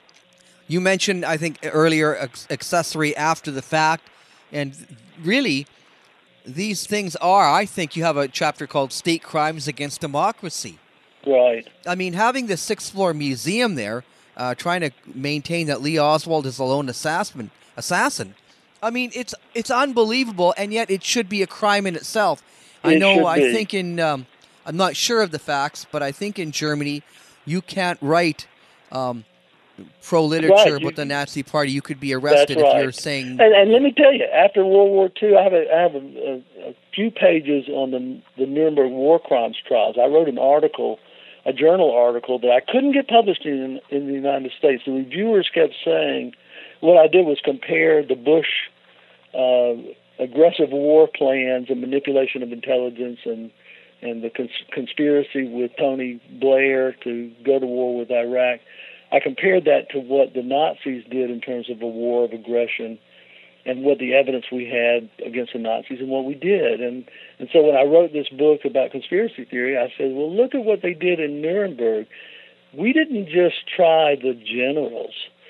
you mentioned, I think, earlier, ex- accessory after the fact. And really, these things are, I think you have a chapter called State Crimes Against Democracy. Right. I mean, having the sixth floor museum there, uh, trying to maintain that Lee Oswald is a lone assassin, assassin. I mean, it's it's unbelievable, and yet it should be a crime in itself. I It know, should I be. think in, um, I'm not sure of the facts, but I think in Germany, you can't write um, pro-literature Right, you- about the Nazi Party. You could be arrested That's right. if you're saying... And, and let me tell you, after World War Two, I have a, I have a, a, a few pages on the the Nuremberg war crimes trials. I wrote an article, a journal article that I couldn't get published in in the United States. The reviewers kept saying, what I did was compare the Bush uh, aggressive war plans and manipulation of intelligence and and the cons- conspiracy with Tony Blair to go to war with Iraq. I compared that to what the Nazis did in terms of a war of aggression and what the evidence we had against the Nazis and what we did. And and so when I wrote this book about conspiracy theory, I said, well, look at what they did in Nuremberg. We didn't just try the generals.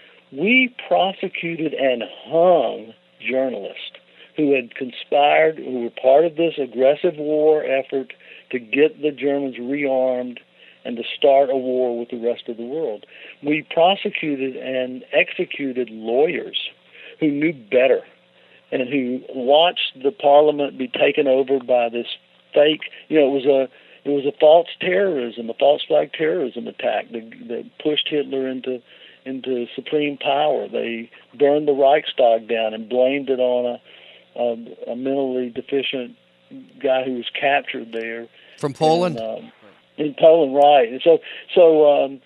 We prosecuted and hung journalists who had conspired, who were part of this aggressive war effort to get the Germans rearmed and to start a war with the rest of the world. We prosecuted and executed lawyers who knew better and who watched the parliament be taken over by this fake, you know, it was a it was a false terrorism, a false flag terrorism attack that, that pushed Hitler into into supreme power. They burned the Reichstag down and blamed it on a, a, a mentally deficient guy who was captured there. From Poland? And, um, in Poland, right. And so, so um,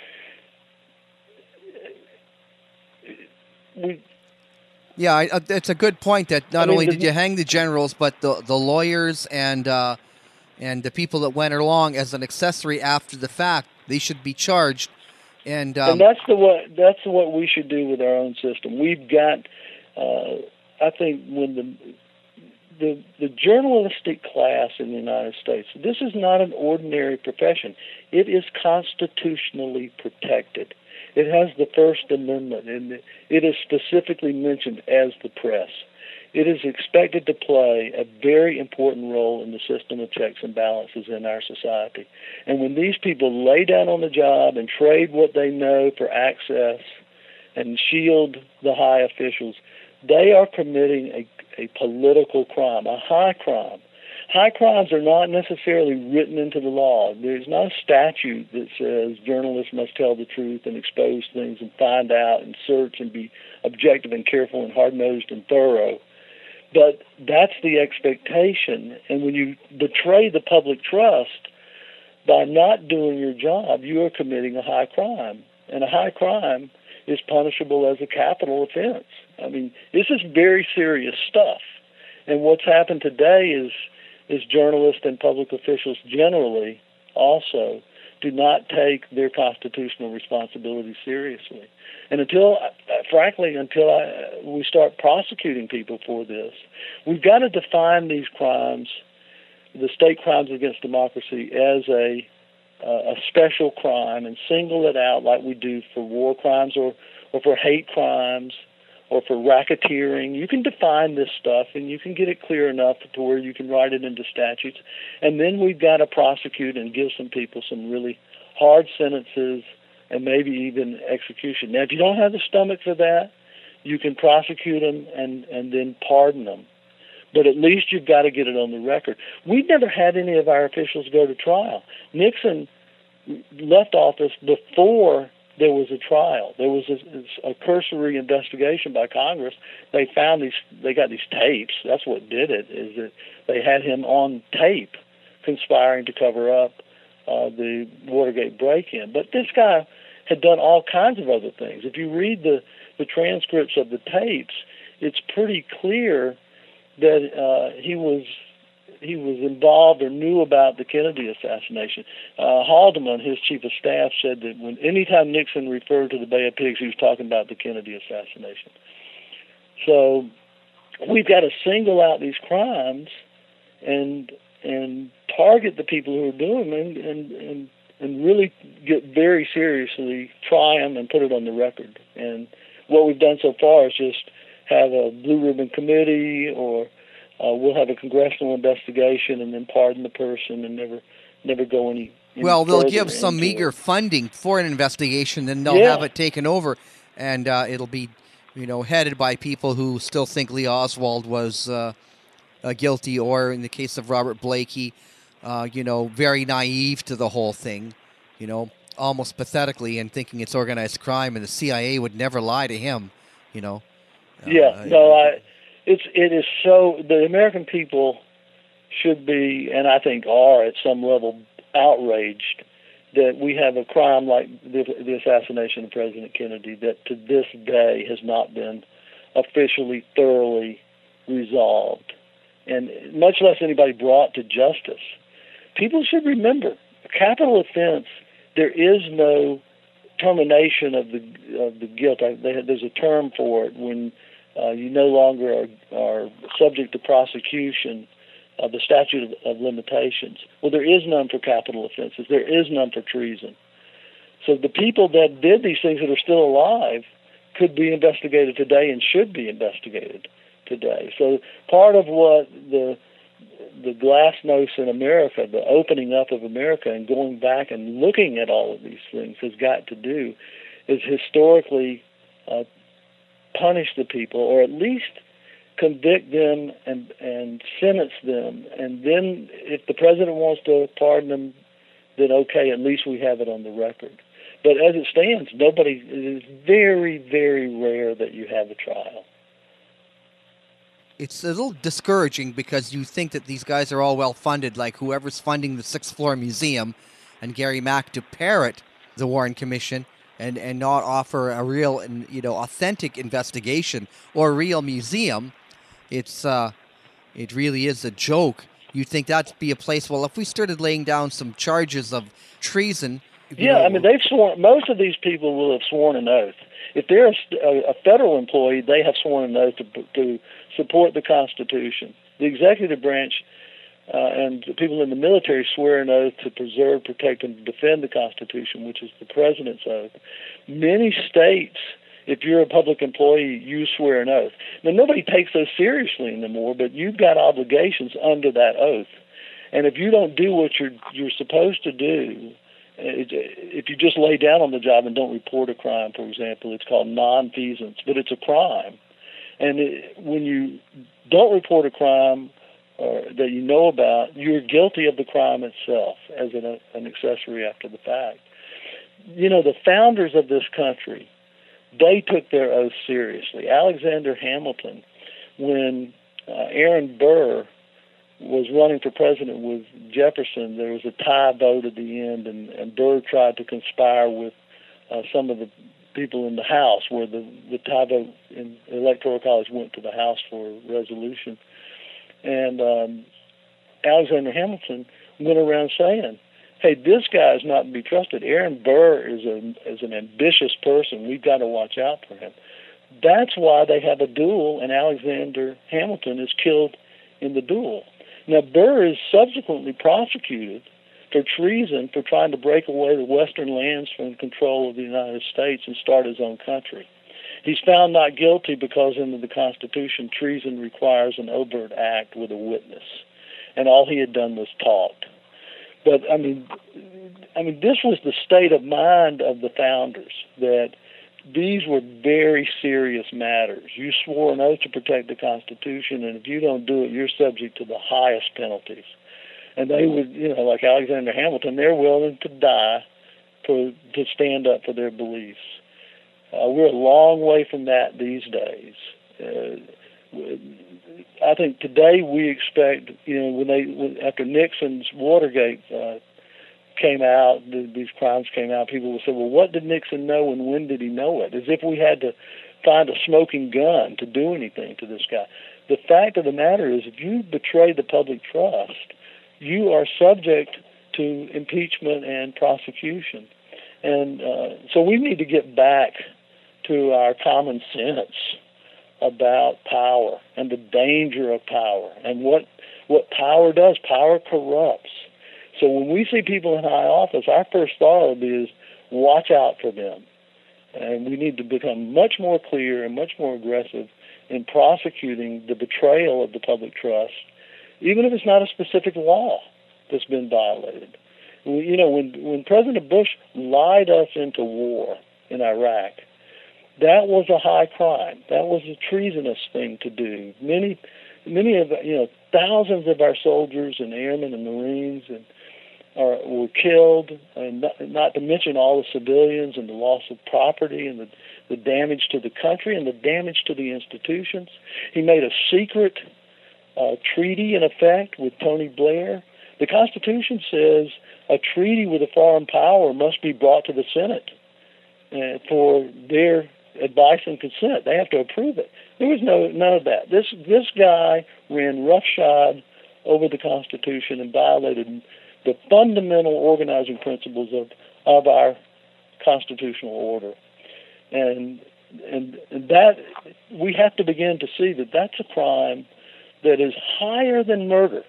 we... Yeah, I, uh, it's a good point that not I mean, only the- did you hang the generals, but the the lawyers and uh, and the people that went along as an accessory after the fact, they should be charged. And, um, and that's the what that's what we should do with our own system. We've got, uh, I think, when the the the journalistic class in the United States, this is not an ordinary profession. It is constitutionally protected. It has the First Amendment, and it is specifically mentioned as the press. It is expected to play a very important role in the system of checks and balances in our society. And when these people lay down on the job and trade what they know for access and shield the high officials, they are committing a, a political crime, a high crime. High crimes are not necessarily written into the law. There's not a statute that says journalists must tell the truth and expose things and find out and search and be objective and careful and hard-nosed and thorough. But that's the expectation. And when you betray the public trust by not doing your job, you are committing a high crime. And a high crime is punishable as a capital offense. I mean, this is very serious stuff. And what's happened today is is journalists and public officials generally also do not take their constitutional responsibility seriously. And until, frankly, until I, we start prosecuting people for this, we've got to define these crimes, the state crimes against democracy, as a uh, a special crime and single it out like we do for war crimes or, or for hate crimes or for racketeering. You can define this stuff, and you can get it clear enough to where you can write it into statutes. And then we've got to prosecute and give some people some really hard sentences and maybe even execution. Now, if you don't have the stomach for that, you can prosecute them and, and then pardon them. But at least you've got to get it on the record. We've never had any of our officials go to trial. Nixon left office before there was a trial. There was a, a cursory investigation by Congress. They found these, they got these tapes. That's what did it, is that they had him on tape conspiring to cover up uh, the Watergate break-in. But this guy had done all kinds of other things. If you read the, the transcripts of the tapes, it's pretty clear that uh, he was he was involved or knew about the Kennedy assassination. Uh, Haldeman, his chief of staff, said that when anytime Nixon referred to the Bay of Pigs, he was talking about the Kennedy assassination. So we've got to single out these crimes and and target the people who are doing them and, and, and, and really get very seriously, try them and put it on the record. And what we've done so far is just have a blue ribbon committee, or uh, we'll have a congressional investigation and then pardon the person and never never go any, any Well, they'll further give some into meager it. funding for an investigation, then they'll Yeah. have it taken over, and uh, it'll be, you know, headed by people who still think Lee Oswald was uh, uh, guilty, or in the case of Robert Blakey, uh, you know, very naive to the whole thing, you know, almost pathetically, and thinking it's organized crime, and the C I A would never lie to him, you know. Yeah, Uh, no, I, it's it is so, the American people should be, and I think are at some level, outraged that we have a crime like the, the assassination of President Kennedy that to this day has not been officially thoroughly resolved, and much less anybody brought to justice. People should remember, a capital offense, there is no termination of the of the guilt. I, they, there's a term for it when uh, you no longer are, are subject to prosecution, uh, the statute of, of limitations. Well, there is none for capital offenses. There is none for treason. So the people that did these things that are still alive could be investigated today and should be investigated today. So part of what the the glasnost in America, the opening up of America and going back and looking at all of these things has got to do is historically uh, punish the people, or at least convict them and, and sentence them. And then if the president wants to pardon them, then okay, at least we have it on the record. But as it stands, nobody, it is very, very rare that you have a trial. It's a little discouraging because you think that these guys are all well funded, like whoever's funding the sixth floor museum and Gary Mack to parrot the Warren Commission and, and not offer a real and, you know, authentic investigation or a real museum. It's uh, it really is a joke. You'd think that'd be a place, well, if we started laying down some charges of treason. Yeah, know, I mean, they've sworn, most of these people will have sworn an oath. If they're a, a federal employee, they have sworn an oath to, to support the Constitution. The executive branch uh, and the people in the military swear an oath to preserve, protect, and defend the Constitution, which is the president's oath. Many states, if you're a public employee, you swear an oath. Now, nobody takes those seriously anymore, but you've got obligations under that oath. And if you don't do what you're you're supposed to do, if you just lay down on the job and don't report a crime, for example, it's called nonfeasance, but it's a crime. And it, when you don't report a crime or that you know about, you're guilty of the crime itself as an, an accessory after the fact. You know, the founders of this country, they took their oath seriously. Alexander Hamilton, when uh, Aaron Burr was running for president with Jefferson, there was a tie vote at the end, and, and Burr tried to conspire with uh, some of the people in the House, where the, the tie vote in the Electoral College went to the House for a resolution. And um, Alexander Hamilton went around saying, hey, this guy is not to be trusted. Aaron Burr is, a, is an ambitious person. We've got to watch out for him. That's why they have a duel, and Alexander Hamilton is killed in the duel. Now, Burr is subsequently prosecuted for treason for trying to break away the western lands from control of the United States and start his own country. He's found not guilty because under the Constitution, treason requires an overt act with a witness, and all he had done was talk. But I mean, I mean, this was the state of mind of the founders, that these were very serious matters. You swore an oath to protect the Constitution, and if you don't do it, you're subject to the highest penalties. And they would, you know, like Alexander Hamilton, they're willing to die for to stand up for their beliefs. Uh, we're a long way from that these days. Uh, I think today we expect, you know, when they when, after Nixon's Watergate uh, came out, the, these crimes came out, people will say, well, what did Nixon know and when did he know it? As if we had to find a smoking gun to do anything to this guy. The fact of the matter is, if you betray the public trust, you are subject to impeachment and prosecution. And uh, so we need to get back to our common sense about power and the danger of power and what what power does. Power corrupts. So when we see people in high office, our first thought is watch out for them. And we need to become much more clear and much more aggressive in prosecuting the betrayal of the public trust, even if it's not a specific law that's been violated. We, you know, when when President Bush lied us into war in Iraq, that was a high crime. That was a treasonous thing to do. Many, many of you know, thousands of our soldiers and airmen and Marines and are, were killed, and not, not to mention all the civilians and the loss of property and the, the damage to the country and the damage to the institutions. He made a secret uh, treaty, in effect, with Tony Blair. The Constitution says a treaty with a foreign power must be brought to the Senate uh, for their advice and consent. They have to approve it. There was no none of that. This this guy ran roughshod over the Constitution and violated the fundamental organizing principles of, of our constitutional order. And, and and that we have to begin to see that that's a crime that is higher than murder.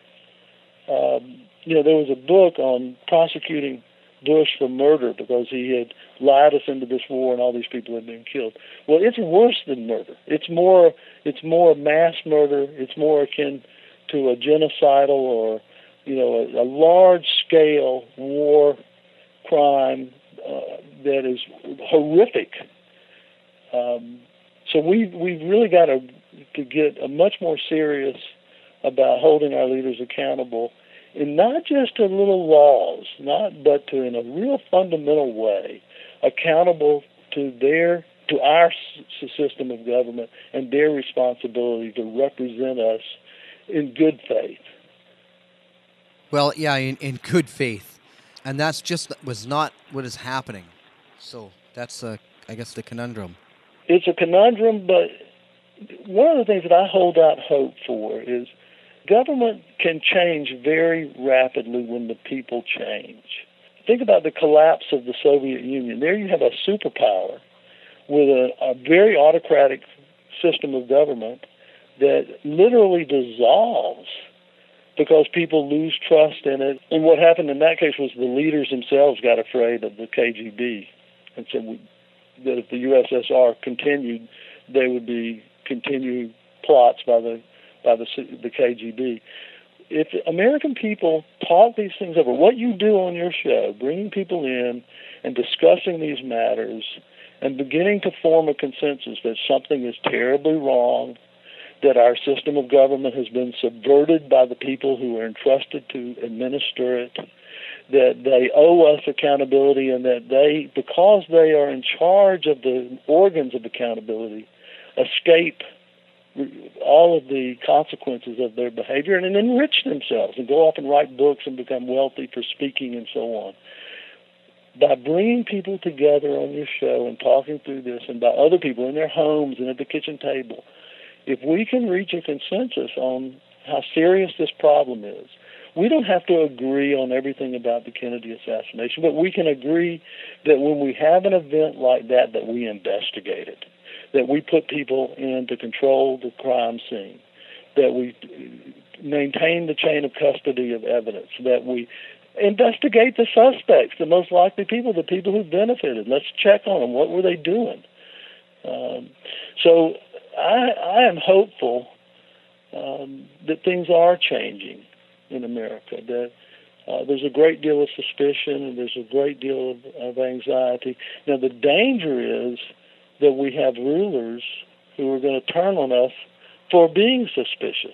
Um, you know, there was a book on prosecuting Bush for murder because he had lied us into this war and all these people had been killed. Well, it's worse than murder. It's more it's more mass murder. It's more akin to a genocidal or, you know, a, a large-scale war crime uh, that is horrific. Um, so we we've really got to to get a much more serious about holding our leaders accountable, and not just to little laws, not but to in a real fundamental way, accountable to their to our s- system of government and their responsibility to represent us in good faith. Well, yeah, in, in good faith, and that's just was not what is happening. So that's, uh, I guess, the conundrum. It's a conundrum, but one of the things that I hold out hope for is government can change very rapidly when the people change. Think about the collapse of the Soviet Union. There you have a superpower with a, a very autocratic system of government that literally dissolves because people lose trust in it. And what happened in that case was the leaders themselves got afraid of the K G B and said we, that if the U S S R continued, there would be continued plots by the by the, the K G B. If American people talk these things over, what you do on your show, bringing people in and discussing these matters and beginning to form a consensus that something is terribly wrong, that our system of government has been subverted by the people who are entrusted to administer it, that they owe us accountability, and that they, because they are in charge of the organs of accountability, escape all of the consequences of their behavior and, and enrich themselves and go off and write books and become wealthy for speaking and so on. By bringing people together on your show and talking through this, and by other people in their homes and at the kitchen table, if we can reach a consensus on how serious this problem is, we don't have to agree on everything about the Kennedy assassination, but we can agree that when we have an event like that, that we investigate it, that we put people in to control the crime scene, that we maintain the chain of custody of evidence, that we investigate the suspects, the most likely people, the people who benefited. Let's check on them. What were they doing? Um, so I, I am hopeful um, that things are changing in America, that uh, there's a great deal of suspicion and there's a great deal of, of anxiety. Now, the danger is that we have rulers who are going to turn on us for being suspicious.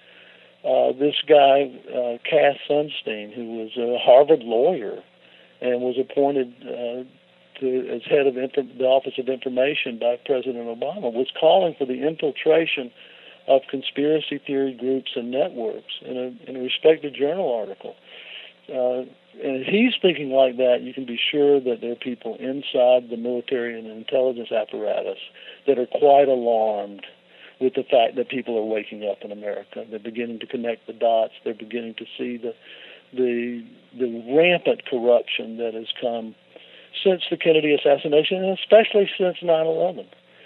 Uh, this guy, uh, Cass Sunstein, who was a Harvard lawyer and was appointed uh, to, as head of inf- the Office of Information by President Obama, was calling for the infiltration of conspiracy theory groups and networks in a, in a respected journal article. Uh, and if he's thinking like that, you can be sure that there are people inside the military and intelligence apparatus that are quite alarmed with the fact that people are waking up in America. They're beginning to connect the dots. They're beginning to see the the the rampant corruption that has come since the Kennedy assassination, and especially since nine eleven.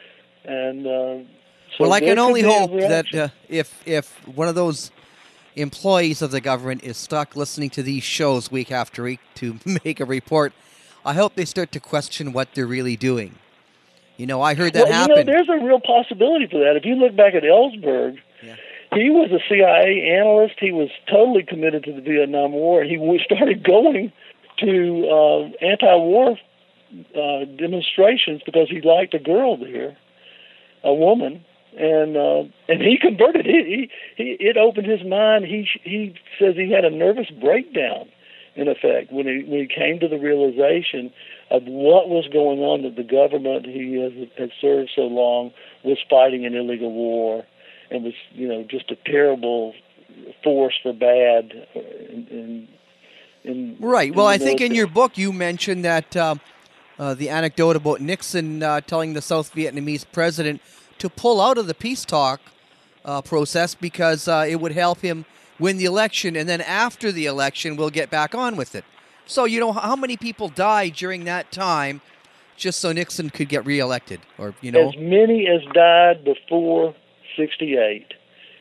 And uh, so well, I there can could only be a hope that reaction. uh, if if one of those employees of the government is stuck listening to these shows week after week to make a report, I hope they start to question what they're really doing. You know, I heard that well, happen. You know, there's a real possibility for that. If you look back at Ellsberg, Yeah. he was a C I A analyst. He was totally committed to the Vietnam War. He w- started going to uh, anti-war uh, demonstrations because he liked a girl there, a woman, and uh, and he converted. He, he, he it opened his mind. He he says he had a nervous breakdown, in effect, when he when he came to the realization of what was going on, that the government he has, had served so long was fighting an illegal war and was, you know, just a terrible force for bad. In, in, in Right. in Well, the I think in military. your book you mentioned that uh, uh, the anecdote about Nixon uh, telling the South Vietnamese president to pull out of the peace talk uh, process because uh, it would help him win the election, and then after the election we'll get back on with it. So, you know, how many people died during that time just so Nixon could get reelected? Or, you know, As many as died before sixty-eight.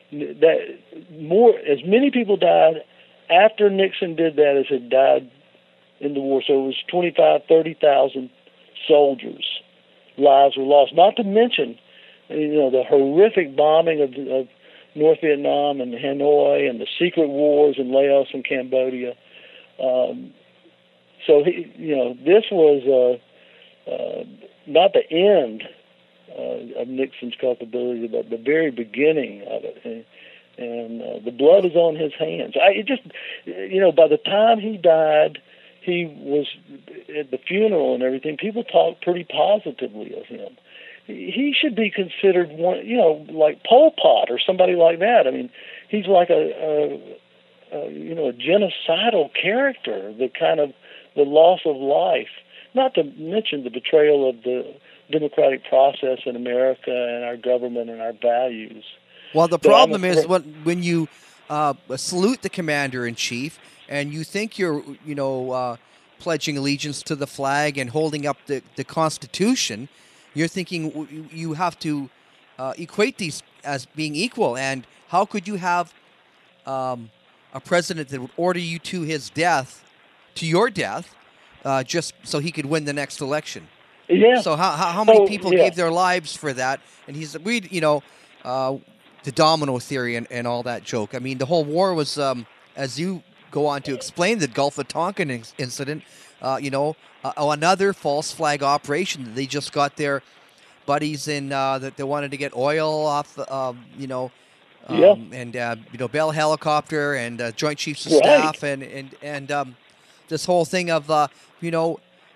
That more, as many people died after Nixon did that as had died in the war. So it was twenty-five, thirty thousand soldiers' lives were lost. Not to mention, you know, the horrific bombing of, of North Vietnam and Hanoi and the secret wars in Laos and Cambodia. Um, so, he, you know, this was uh, uh, not the end uh, of Nixon's culpability, but the very beginning of it. And, and uh, the blood is on his hands. I it just, you know, by the time he died, he was at the funeral and everything. People talked pretty positively of him. He should be considered one, you know, like Pol Pot or somebody like that. I mean, he's like a, a, a you know, a genocidal character. The kind of the loss of life. Not to mention the betrayal of the democratic process in America and our government and our values. well, the But I'm problem is afraid- when, when you uh, salute the commander-in-chief and you think you're, you know, uh, pledging allegiance to the flag and holding up the, the Constitution, you're thinking w- you have to uh, equate these as being equal. And how could you have um, a president that would order you to his death, to your death, uh, just so he could win the next election? Yeah. So how how, how many Oh, people yeah. gave their lives for that? And he's we you know uh, the domino theory and, and all that joke. I mean, the whole war was, um, as you go on to explain, the Gulf of Tonkin in- incident. Uh, you know, uh, oh, another false flag operation. They just got their buddies in uh, that they wanted to get oil off. Uh, you know. Um, Yeah. And uh, you know, Bell Helicopter and uh, Joint Chiefs of Right. Staff and and and um, this whole thing of uh, you know.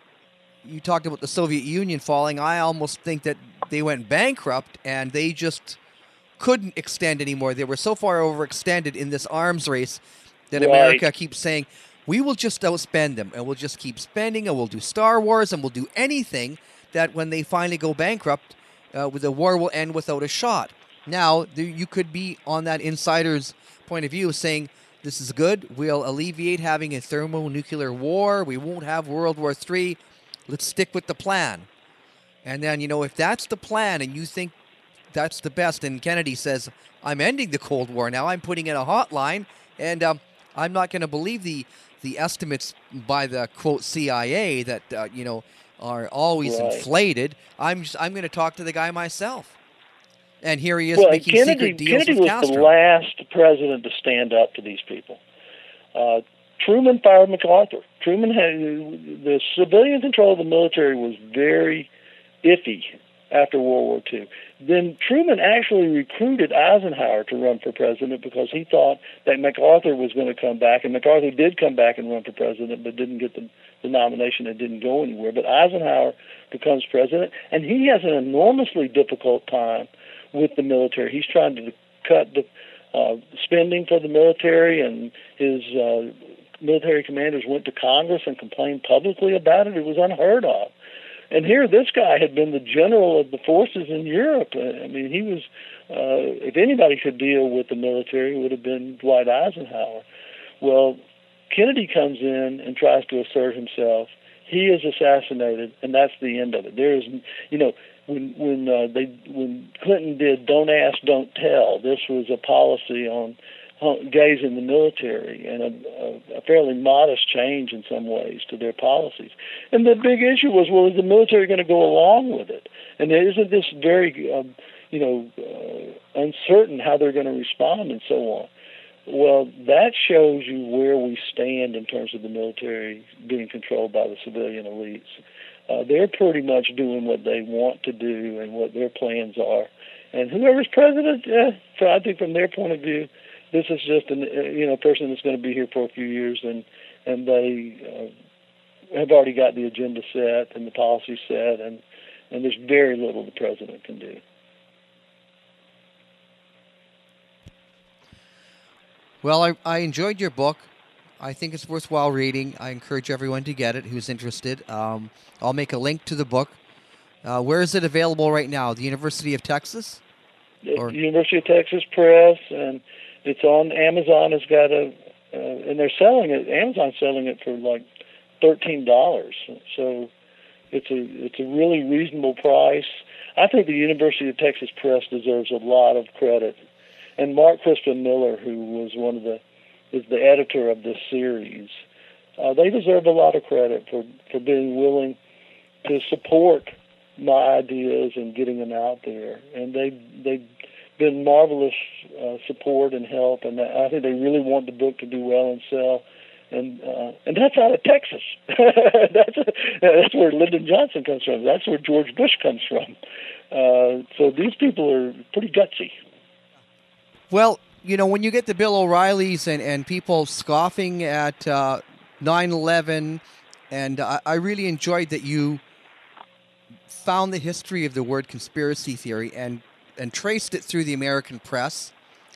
You talked about the Soviet Union falling. I almost think that they went bankrupt and they just couldn't extend anymore. They were so far overextended in this arms race that Right. America keeps saying, we will just outspend them and we'll just keep spending and we'll do Star Wars and we'll do anything that when they finally go bankrupt, uh, the war will end without a shot. Now, there, you could be on that insider's point of view saying, this is good. We'll alleviate having a thermonuclear war. We won't have World War Three. Let's stick with the plan. And then, you know, if that's the plan and you think that's the best, and Kennedy says, I'm ending the Cold War now, I'm putting in a hotline, and um, I'm not going to believe the the estimates by the, quote, C I A that, uh, you know, are always Right. inflated. I'm just, I'm going to talk to the guy myself. And here he is well, making Kennedy, secret deals Kennedy with was Castro. the last president to stand up to these people. Uh, Truman fired MacArthur. Truman had the civilian control of the military was very iffy after World War Two. Then Truman actually recruited Eisenhower to run for president because he thought that MacArthur was going to come back, and MacArthur did come back and run for president, but didn't get the, the nomination and didn't go anywhere. But Eisenhower becomes president, and he has an enormously difficult time with the military. He's trying to cut the uh, spending for the military, and his uh, military commanders went to Congress and complained publicly about it. It was unheard of. And here, this guy had been the general of the forces in Europe. I mean, he was, uh, if anybody could deal with the military, it would have been Dwight Eisenhower. Well, Kennedy comes in and tries to assert himself. He is assassinated, and that's the end of it. There is, you know, when when uh, they when Clinton did "Don't Ask, Don't Tell," this was a policy on gays in the military, and a, a fairly modest change in some ways to their policies. And the big issue was, well, is the military going to go along with it? And isn't this very, um, you know, uh, uncertain how they're going to respond and so on? Well, that shows you where we stand in terms of the military being controlled by the civilian elites. Uh, they're pretty much doing what they want to do and what their plans are. And whoever's president, eh, so I think from their point of view, this is just a you know person that's going to be here for a few years, and and they uh, have already got the agenda set and the policy set, and and there's very little the president can do. Well, I, I enjoyed your book. I think it's worthwhile reading. I encourage everyone to get it who's interested. Um, I'll make a link to the book. Uh, where is it available right now? The University of Texas? Or? University of Texas Press, and it's on Amazon. It's got a, uh, and they're selling it. Amazon's selling it for like thirteen dollars. So it's a it's a really reasonable price. I think the University of Texas Press deserves a lot of credit. And Mark Crispin Miller, who was one of the is the editor of this series, uh, they deserve a lot of credit for, for being willing to support my ideas and getting them out there. And they they've been marvelous uh, support and help, and I think they really want the book to do well and sell. And uh, and that's out of Texas. that's a, that's where Lyndon Johnson comes from. That's where George Bush comes from. Uh, so these people are pretty gutsy. Well, you know, when you get the Bill O'Reillys and, and people scoffing at uh, nine eleven, and I, I really enjoyed that you found the history of the word conspiracy theory and, and traced it through the American press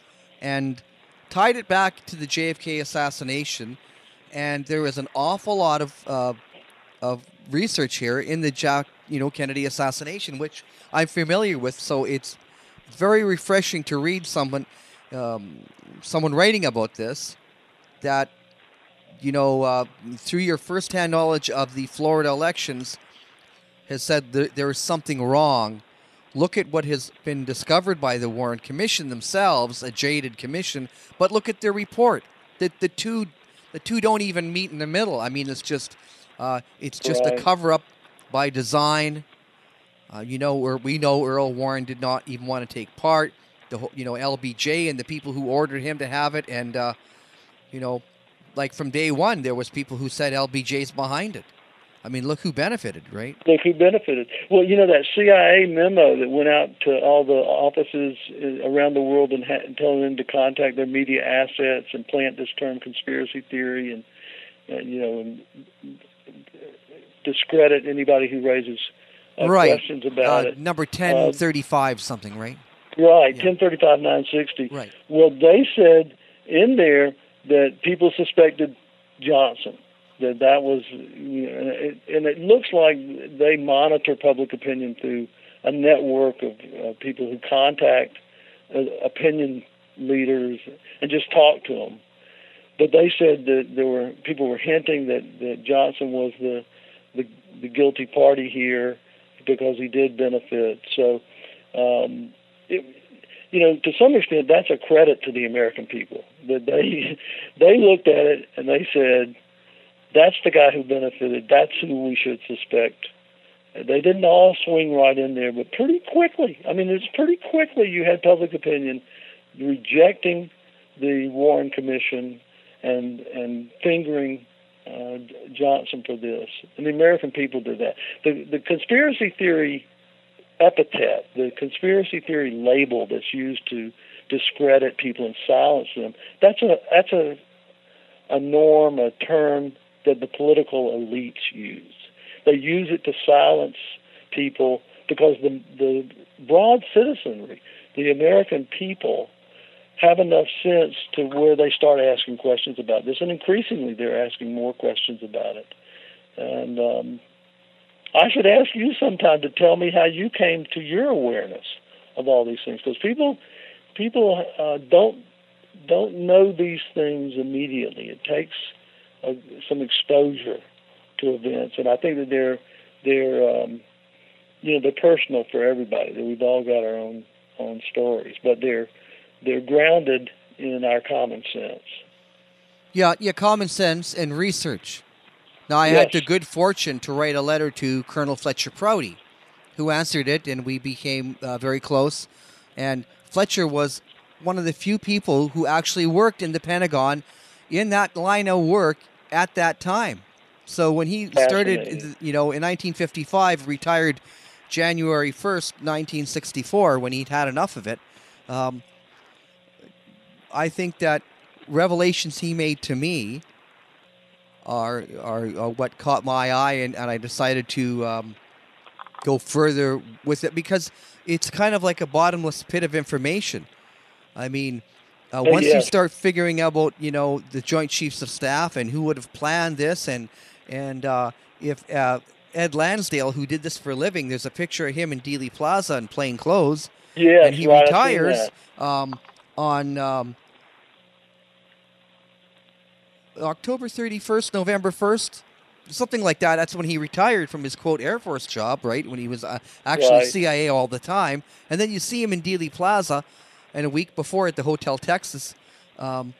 and tied it back to the J F K assassination. And there was an awful lot of uh, of research here in the Jack, you know, Kennedy assassination, which I'm familiar with. So it's very refreshing to read someone um, someone writing about this that, you know, uh, through your firsthand knowledge of the Florida elections, has said that there is something wrong. Look at what has been discovered by the Warren Commission themselves, a jaded commission, but look at their report. The, the two the two don't even meet in the middle. I mean, it's just uh, it's just Right. a cover-up by design. Uh, you know, or we know Earl Warren did not even want to take part. The whole, you know, L B J and the people who ordered him to have it, and uh, you know, like from day one, there was people who said L B J's behind it. I mean, look who benefited, right? Look who benefited. Well, you know, that C I A memo that went out to all the offices around the world and, ha- and telling them to contact their media assets and plant this term conspiracy theory and, uh, you know, and discredit anybody who raises uh, right. questions about uh, it. Number ten thirty-five something, right? Right, Yeah. ten thirty-five nine sixty. Right. Well, they said in there that people suspected Johnson. That that was, you know, and, it, and it looks like they monitor public opinion through a network of uh, people who contact uh, opinion leaders and just talk to them. But they said that there were people were hinting that, that Johnson was the, the the guilty party here because he did benefit. So, um, it, you know, to some extent, that's a credit to the American people that they they looked at it and they said, that's the guy who benefited. That's who we should suspect They didn't all swing right in there, but pretty quickly. I mean, it's pretty quickly you had public opinion rejecting the Warren Commission and and fingering uh, Johnson for this. And the American people did that. The the conspiracy theory epithet, the conspiracy theory label that's used to discredit people and silence them, that's a that's a a norm, a term that the political elites use. They use it to silence people because the the broad citizenry, the American people, have enough sense to where they start asking questions about this, and increasingly they're asking more questions about it. And um, I should ask you sometime to tell me how you came to your awareness of all these things, because people people uh, don't don't know these things immediately. It takes uh, some exposure to events, and I think that they're they're um, you know they're personal for everybody. That we've all got our own own stories, but they're they're grounded in our common sense. Yeah, yeah, common sense and research. Now, I Yes. had the good fortune to write a letter to Colonel Fletcher Prouty, who answered it, and we became uh, very close. And Fletcher was one of the few people who actually worked in the Pentagon in that line of work at that time. So when he started, Fascinating. you know, in nineteen fifty-five, retired January first, nineteen sixty-four, when he'd had enough of it, um, I think that revelations he made to me are are, are what caught my eye, and, and I decided to um, go further with it because it's kind of like a bottomless pit of information. I mean, uh, Oh, once you yes. start figuring out about, you know, the Joint Chiefs of Staff and who would have planned this, and and uh, if uh, Ed Lansdale, who did this for a living, there's a picture of him in Dealey Plaza in plain clothes, Yes, and he right, I've seen retires that. um, on um, October thirty-first, November first, something like that. That's when he retired from his, quote, Air Force job, right, when he was uh, actually Right. C I A all the time. And then you see him in Dealey Plaza, and a week before at the Hotel Texas. Um,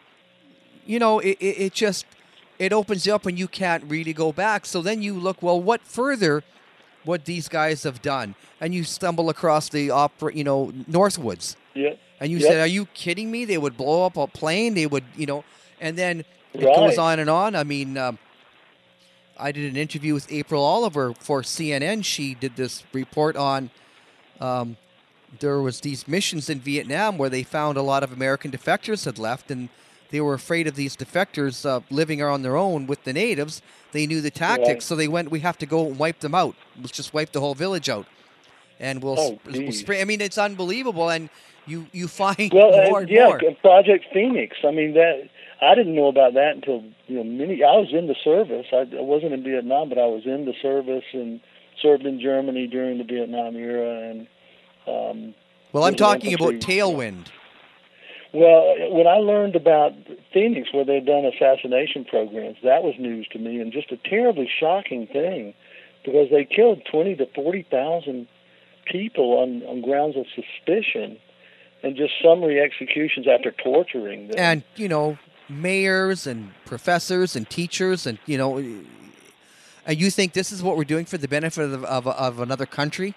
you know, it, it, it just, it opens you up and you can't really go back. So then you look, well, what further what these guys have done? And you stumble across the opera, you know, Northwoods. Yeah. And you Yep. said, are you kidding me? They would blow up a plane. They would, you know, and then it Right. goes on and on. I mean, um, I did an interview with April Oliver for C N N. She did this report on um, there was these missions in Vietnam where they found a lot of American defectors had left, and they were afraid of these defectors uh, living on their own with the natives. They knew the tactics, Right. so they went, we have to go and wipe them out. Let's just wipe the whole village out. And we'll, Oh, sp- we'll geez. spray. I mean, it's unbelievable, and you, you find Well, more uh, and yeah, more. Project Phoenix. I mean, that I didn't know about that until you know many. I was in the service. I, I wasn't in Vietnam, but I was in the service and served in Germany during the Vietnam era. And um, Well, I'm was an talking about infantry- Tailwind. Well, when I learned about Phoenix, where they'd done assassination programs, that was news to me, and just a terribly shocking thing, because they killed twenty to forty thousand people on, on grounds of suspicion, and just summary executions after torturing them. And, you know, mayors and professors and teachers, and, you know, and you think this is what we're doing for the benefit of, of, of another country?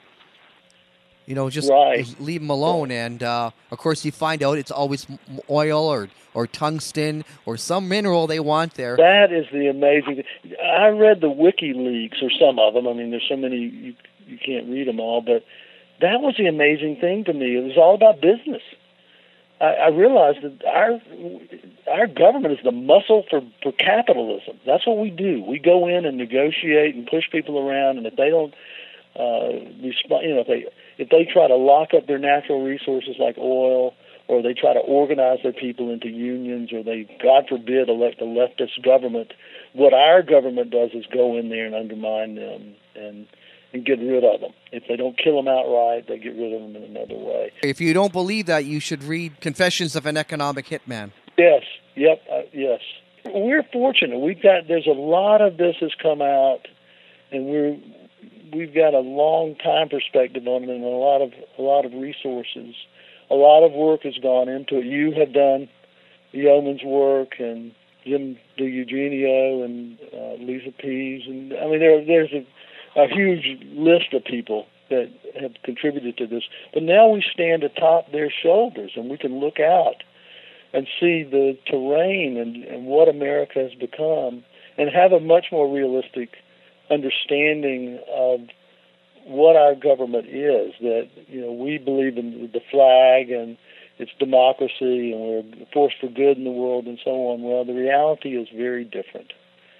You know, just Right. leave them alone. And, uh, of course, you find out it's always m- oil or, or tungsten or some mineral they want there. That is the amazing. I read the WikiLeaks, or some of them. I mean, there's so many you you can't read them all, but that was the amazing thing to me. It was all about business. I, I realized that our our government is the muscle for, for capitalism. That's what we do. We go in and negotiate and push people around, and if they don't uh, respond, you know, if they if they try to lock up their natural resources like oil, or they try to organize their people into unions, or they, God forbid, elect a leftist government, what our government does is go in there and undermine them and and get rid of them. If they don't kill them outright, they get rid of them in another way. If you don't believe that, you should read Confessions of an Economic Hitman. Yes, yep, uh, yes. We're fortunate. We've got, there's a lot of this has come out, and we're we've got a long time perspective on it, and a lot of a lot of resources. A lot of work has gone into it. You have done Yeoman's work, and Jim DiEugenio, and uh, Lisa Pease, and I mean there there's a a huge list of people that have contributed to this. But now we stand atop their shoulders, and we can look out and see the terrain and, and what America has become, and have a much more realistic understanding of what our government is. That, you know, we believe in the flag and it's democracy, and we're a force for good in the world, and so on. Well, the reality is very different.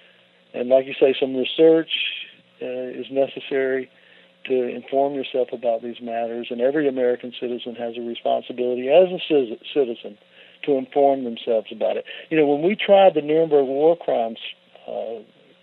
And like you say, some research uh, is necessary to inform yourself about these matters, and every American citizen has a responsibility as a citizen to inform themselves about it. You know, when we tried the Nuremberg war crimes uh,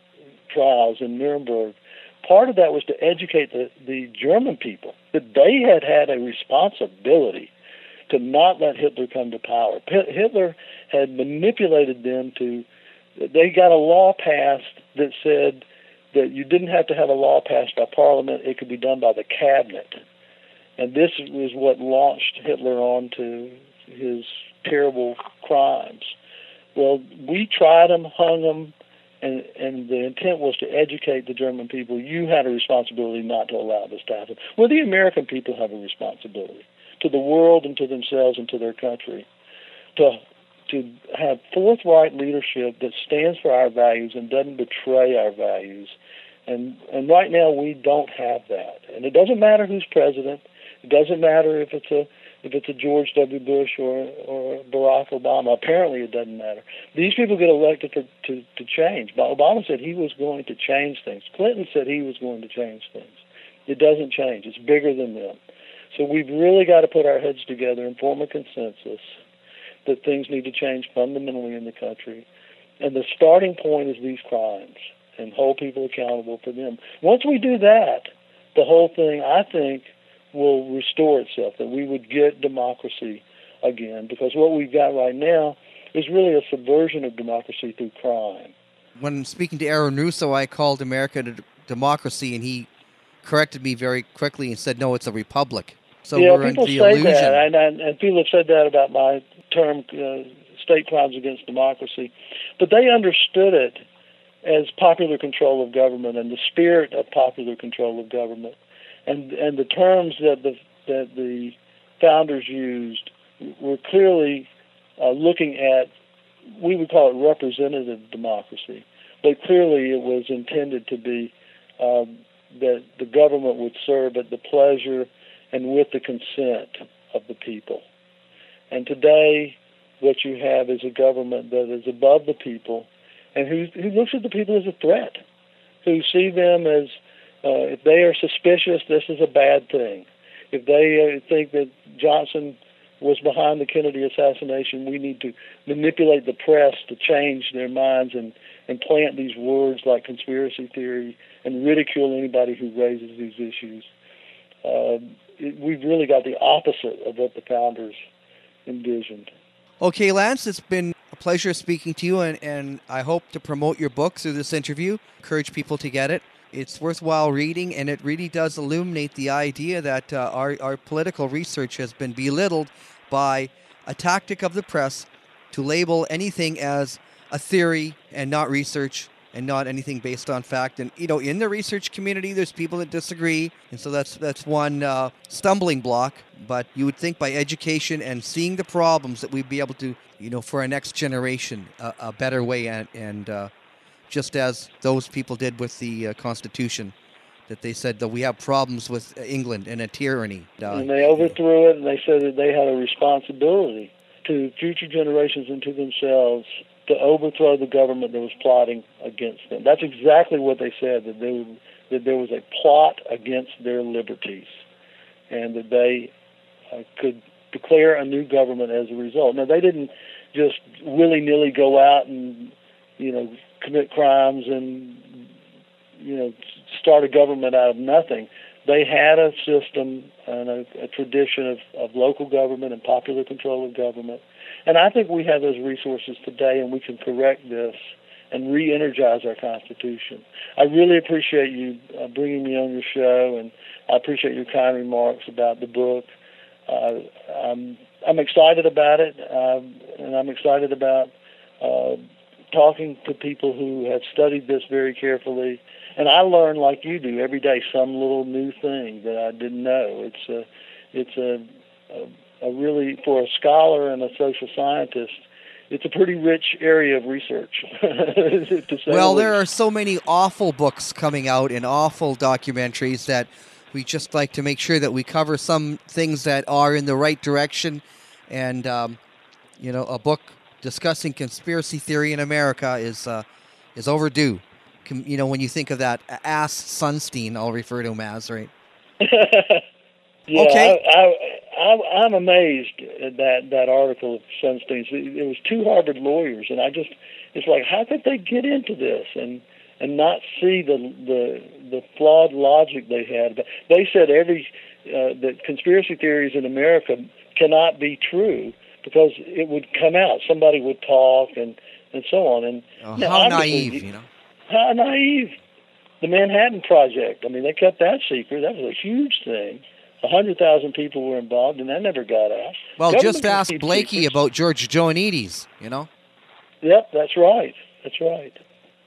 trials in Nuremberg, part of that was to educate the, the German people that they had had a responsibility to not let Hitler come to power. P- Hitler had manipulated them to, they got a law passed that said that you didn't have to have a law passed by Parliament, it could be done by the cabinet. And this was what launched Hitler on to his terrible crimes. Well, we tried him, hung him, and, and the intent was to educate the German people. You had a responsibility not to allow this to happen. Well, the American people have a responsibility to the world and to themselves and to their country, to to have forthright leadership that stands for our values and doesn't betray our values. And and right now we don't have that. And it doesn't matter who's president. It doesn't matter if it's a if it's a George W. Bush or or Barack Obama. Apparently it doesn't matter. These people get elected to, to, to change. Obama said he was going to change things. Clinton said he was going to change things. It doesn't change. It's bigger than them. So we've really got to put our heads together and form a consensus that things need to change fundamentally in the country. And the starting point is these crimes, and hold people accountable for them. Once we do that, the whole thing, I think, will restore itself, that we would get democracy again, because what we've got right now is really a subversion of democracy through crime. When speaking to Aaron Russo, I called America a d- democracy, and he corrected me very quickly and said, no, it's a republic. So yeah, we're people under the say illusion. that, and, and, and people have said that about my term, uh, state crimes against democracy. But they understood it as popular control of government and the spirit of popular control of government. And and the terms that the that the founders used were clearly uh, looking at, we would call it representative democracy, but clearly it was intended to be um, that the government would serve at the pleasure and with the consent of the people. And today, what you have is a government that is above the people and who, who looks at the people as a threat, who see them as, uh, if they are suspicious, this is a bad thing. If they uh, think that Johnson was behind the Kennedy assassination, we need to manipulate the press to change their minds and, and plant these words like conspiracy theory and ridicule anybody who raises these issues. Uh, it, we've really got the opposite of what the founders envisioned. Okay, Lance, it's been a pleasure speaking to you, and, and I hope to promote your book through this interview, encourage people to get it. It's worthwhile reading, and it really does illuminate the idea that uh, our, our political research has been belittled by a tactic of the press to label anything as a theory and not research and not anything based on fact. And, you know, in the research community, there's people that disagree, and so that's that's one uh, stumbling block. But you would think by education and seeing the problems that we'd be able to, you know, for our next generation, uh, a better way, and, and uh, just as those people did with the uh, Constitution, that they said that we have problems with England and a tyranny. Uh, and they overthrew it, and they said that they had a responsibility to future generations and to themselves to overthrow the government that was plotting against them. That's exactly what they said, that, they would, that there was a plot against their liberties, and that they uh, could declare a new government as a result. Now, they didn't just willy-nilly go out and, you know, commit crimes and, you know, start a government out of nothing. They had a system and a, a tradition of, of local government and popular control of government. And I think we have those resources today, and we can correct this and re-energize our Constitution. I really appreciate you uh, bringing me on your show, and I appreciate your kind remarks about the book. Uh, I'm, I'm excited about it, um, and I'm excited about uh, talking to people who have studied this very carefully and I learn like you do every day some little new thing that I didn't know. It's a, it's a, a, a really, for a scholar and a social scientist, it's a pretty rich area of research. to say Well, the there are least. so many awful books coming out and awful documentaries that we just like to make sure that we cover some things that are in the right direction. And, um, you know, a book discussing conspiracy theory in America is uh, is overdue. Com- you know, when you think of that ass Sunstein, I'll refer to him as, right? Yeah, Okay. I, I, I, I'm amazed at that, that article of Sunstein's. It, it was two Harvard lawyers, and I just, it's like, how could they get into this and and not see the the the flawed logic they had? But they said every uh, that conspiracy theories in America cannot be true because it would come out. Somebody would talk and, and so on. And Oh, now, how obviously, naive, you know. How naive. The Manhattan Project, I mean, they kept that secret. That was a huge thing. A hundred thousand people were involved, and that never got out. Well, Government just can ask keep Blakey secrets. about George Joanides, you know. Yep, that's right. That's right.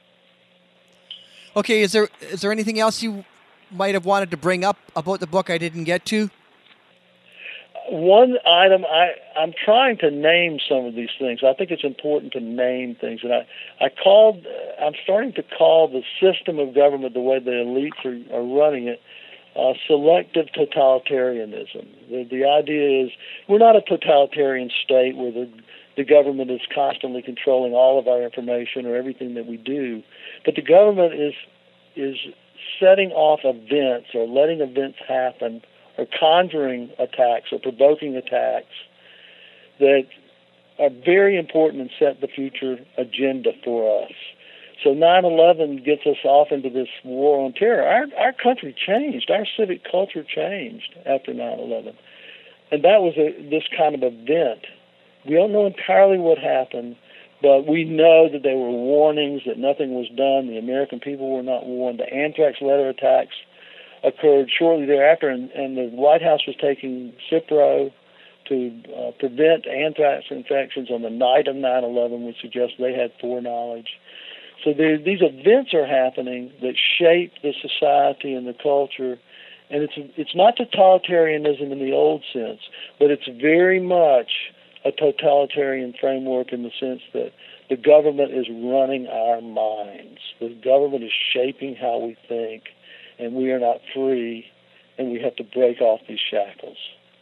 Okay, is there is there anything else you might have wanted to bring up about the book I didn't get to? One item, I, I'm trying to name some of these things. I think it's important to name things. And I, I called, I'm starting to call the system of government, the way the elites are, are running it, uh, selective totalitarianism. The, the idea is we're not a totalitarian state where the, the government is constantly controlling all of our information or everything that we do, but the government is is setting off events or letting events happen or conjuring attacks or provoking attacks that are very important and set the future agenda for us. So nine eleven gets us off into this war on terror. Our, our country changed. Our civic culture changed after nine eleven. And that was a, this kind of event. We don't know entirely what happened, but we know that there were warnings that nothing was done. The American people were not warned. The anthrax letter attacks occurred shortly thereafter, and, and the White House was taking Cipro to uh, prevent anthrax infections on the night of nine eleven, which suggests they had foreknowledge. So there, these events are happening that shape the society and the culture, and it's it's not totalitarianism in the old sense, but it's very much a totalitarian framework in the sense that the government is running our minds. The government is shaping how we think, and we are not free, and we have to break off these shackles.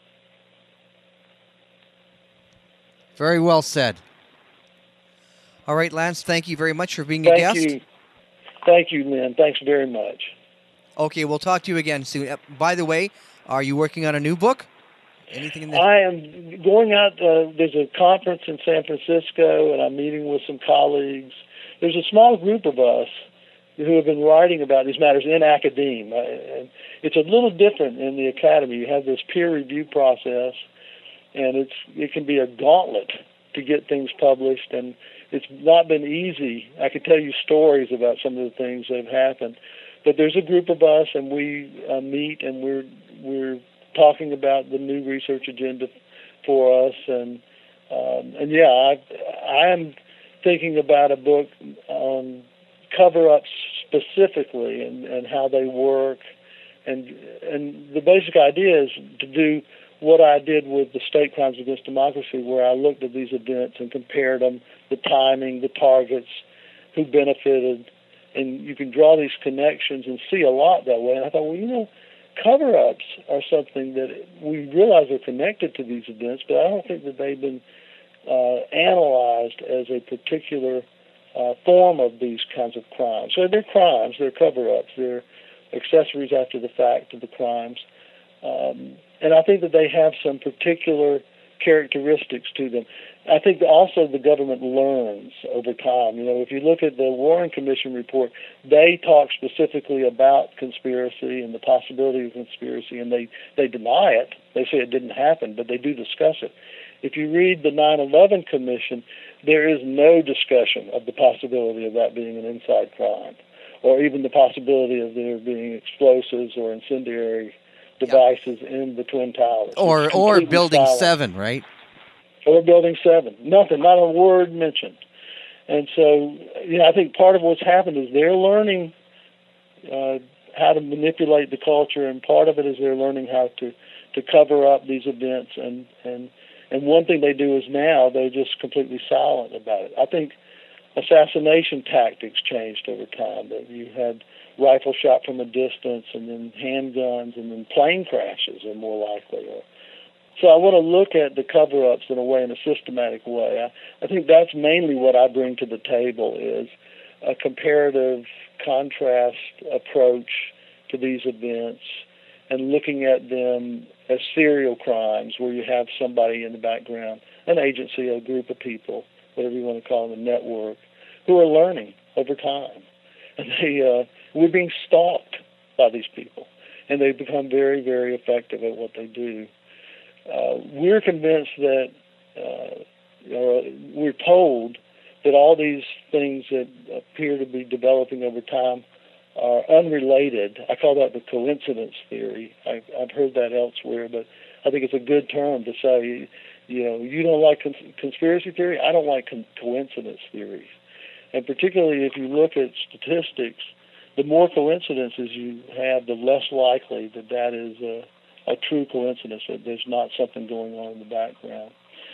Very well said. All right, Lance, thank you very much for being a Thank guest. you. Thank you, Lynn. Thanks very much. Okay, we'll talk to you again soon. Uh, by the way, are you working on a new book? Anything in the... I am going out. Uh, there's a conference in San Francisco, and I'm meeting with some colleagues. There's a small group of us who have been writing about these matters in academia. Uh, it's a little different in the academy. You have this peer review process, and it's it can be a gauntlet to get things published, and it's not been easy. I could tell you stories about some of the things that have happened, but there's a group of us, and we uh, meet, and we're we're talking about the new research agenda for us, and um, and yeah, I I am thinking about a book on cover-ups specifically and, and how they work, and and the basic idea is to do what I did with the state crimes against democracy, where I looked at these events and compared them, the timing, the targets, who benefited, and you can draw these connections and see a lot that way. And I thought, well, you know, cover-ups are something that we realize are connected to these events, but I don't think that they've been uh, analyzed as a particular uh, form of these kinds of crimes. So they're crimes, they're cover-ups, they're accessories after the fact of the crimes. Um, and I think that they have some particular characteristics to them. I think that also the government learns over time. You know, if you look at the Warren Commission report, they talk specifically about conspiracy and the possibility of conspiracy, and they, they deny it. They say it didn't happen, but they do discuss it. If you read the nine eleven Commission, there is no discussion of the possibility of that being an inside crime, or even the possibility of there being explosives or incendiary devices yeah. in the Twin Towers. Or or Building silent. seven, right? Or Building seven. Nothing, not a word mentioned. And so, you know, I think part of what's happened is they're learning uh, how to manipulate the culture, and part of it is they're learning how to, to cover up these events. And, and, and one thing they do is now they're just completely silent about it. I think assassination tactics changed over time. That you had rifle shot from a distance, and then handguns, and then plane crashes are more likely. So I want to look at the cover-ups in a way, in a systematic way. I, I think that's mainly what I bring to the table, is a comparative contrast approach to these events and looking at them as serial crimes where you have somebody in the background, an agency, a group of people, whatever you want to call them, a network, who are learning over time. And they, uh, we're being stalked by these people, and they become very, very effective at what they do. Uh, we're convinced that, uh, or we're told that all these things that appear to be developing over time are unrelated. I call that the coincidence theory. I've, I've heard that elsewhere, but I think it's a good term to say, you know, you don't like cons- conspiracy theory, I don't like con- coincidence theories. And particularly if you look at statistics, the more coincidences you have, the less likely that that is a, a true coincidence, that there's not something going on in the background.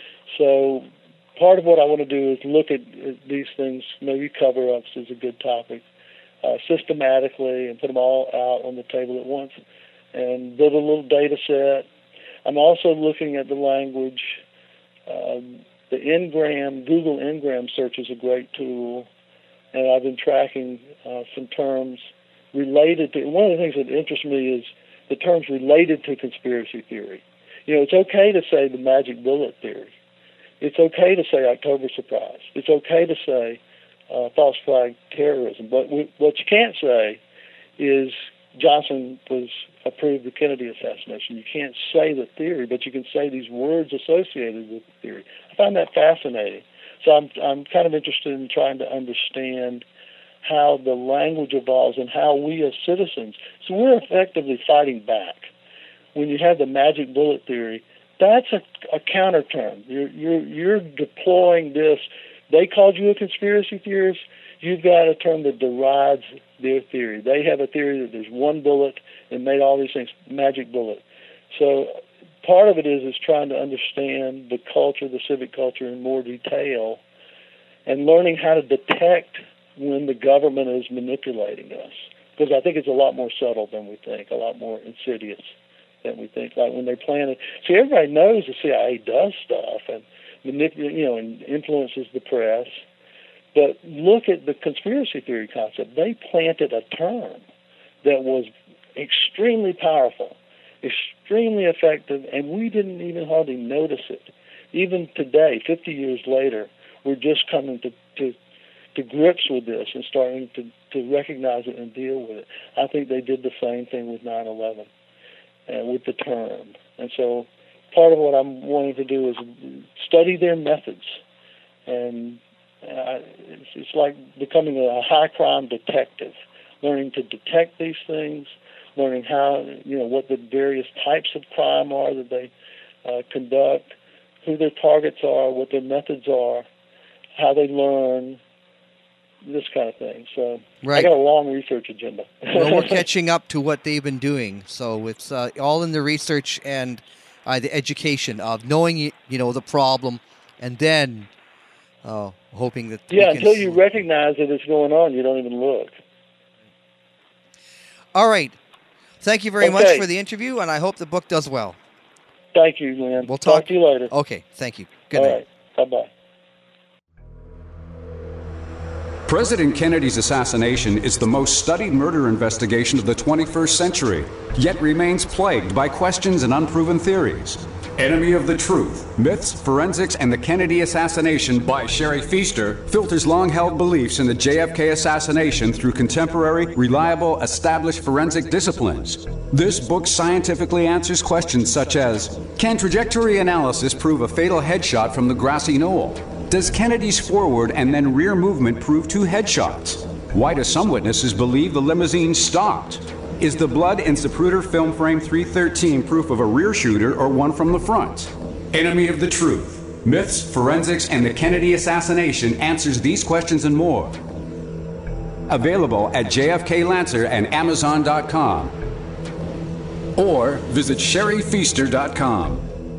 So part of what I want to do is look at these things, maybe cover-ups is a good topic, uh, systematically, and put them all out on the table at once, and build a little data set. I'm also looking at the language. Um, the Ngram, Google Ngram search is a great tool, and I've been tracking uh, some terms related to, one of the things that interests me is the terms related to conspiracy theory. You know, it's okay to say the magic bullet theory. It's okay to say October surprise. It's okay to say uh, false flag terrorism. But we, what you can't say is Johnson was approved the Kennedy assassination. You can't say the theory, but you can say these words associated with the theory. I find that fascinating. So I'm I'm kind of interested in trying to understand how the language evolves and how we as citizens, so we're effectively fighting back. When you have the magic bullet theory, that's a, a counter term. You're, you're, you're deploying this. They called you a conspiracy theorist. You've got a term that derides their theory. They have a theory that there's one bullet and made all these things, magic bullet. So part of it is is trying to understand the culture, the civic culture in more detail, and learning how to detect when the government is manipulating us. Because I think it's a lot more subtle than we think, a lot more insidious than we think. Like when they plan it. See, everybody knows the C I A does stuff and manipulates, you know, and influences the press. But look at the conspiracy theory concept. They planted a term that was extremely powerful, extremely effective, and we didn't even hardly notice it. Even today, fifty years later, we're just coming to, to, to grips with this and starting to, to recognize it and deal with it. I think they did the same thing with nine eleven and with the term. And so part of what I'm wanting to do is study their methods. And uh, it's, it's like becoming a high crime detective, learning to detect these things, learning how, you know, what the various types of crime are that they uh, conduct, who their targets are, what their methods are, how they learn, this kind of thing. So right. I got a long research agenda. Well, we're catching up to what they've been doing. So it's uh, all in the research and uh, the education of knowing, you know, the problem, and then uh, hoping that yeah, we can until you recognize that it's going on, you don't even look. All right. Thank you very Okay. much for the interview, and I hope the book does well. Thank you, Lynn. We'll talk, talk to you later. Okay, thank you. Good All night. right. Bye-bye. President Kennedy's assassination is the most studied murder investigation of the twenty-first century, yet remains plagued by questions and unproven theories. Enemy of the Truth, Myths, Forensics, and the Kennedy Assassination by Sherry Feaster filters long-held beliefs in the J F K assassination through contemporary, reliable, established forensic disciplines. This book scientifically answers questions such as, can trajectory analysis prove a fatal headshot from the grassy knoll? Does Kennedy's forward and then rear movement prove two headshots? Why do some witnesses believe the limousine stopped? Is the blood in Zapruder film frame three thirteen proof of a rear shooter or one from the front? Enemy of the Truth, Myths, Forensics, and the Kennedy Assassination answers these questions and more. Available at J F K Lancer and Amazon dot com. Or visit Sherry Feaster dot com.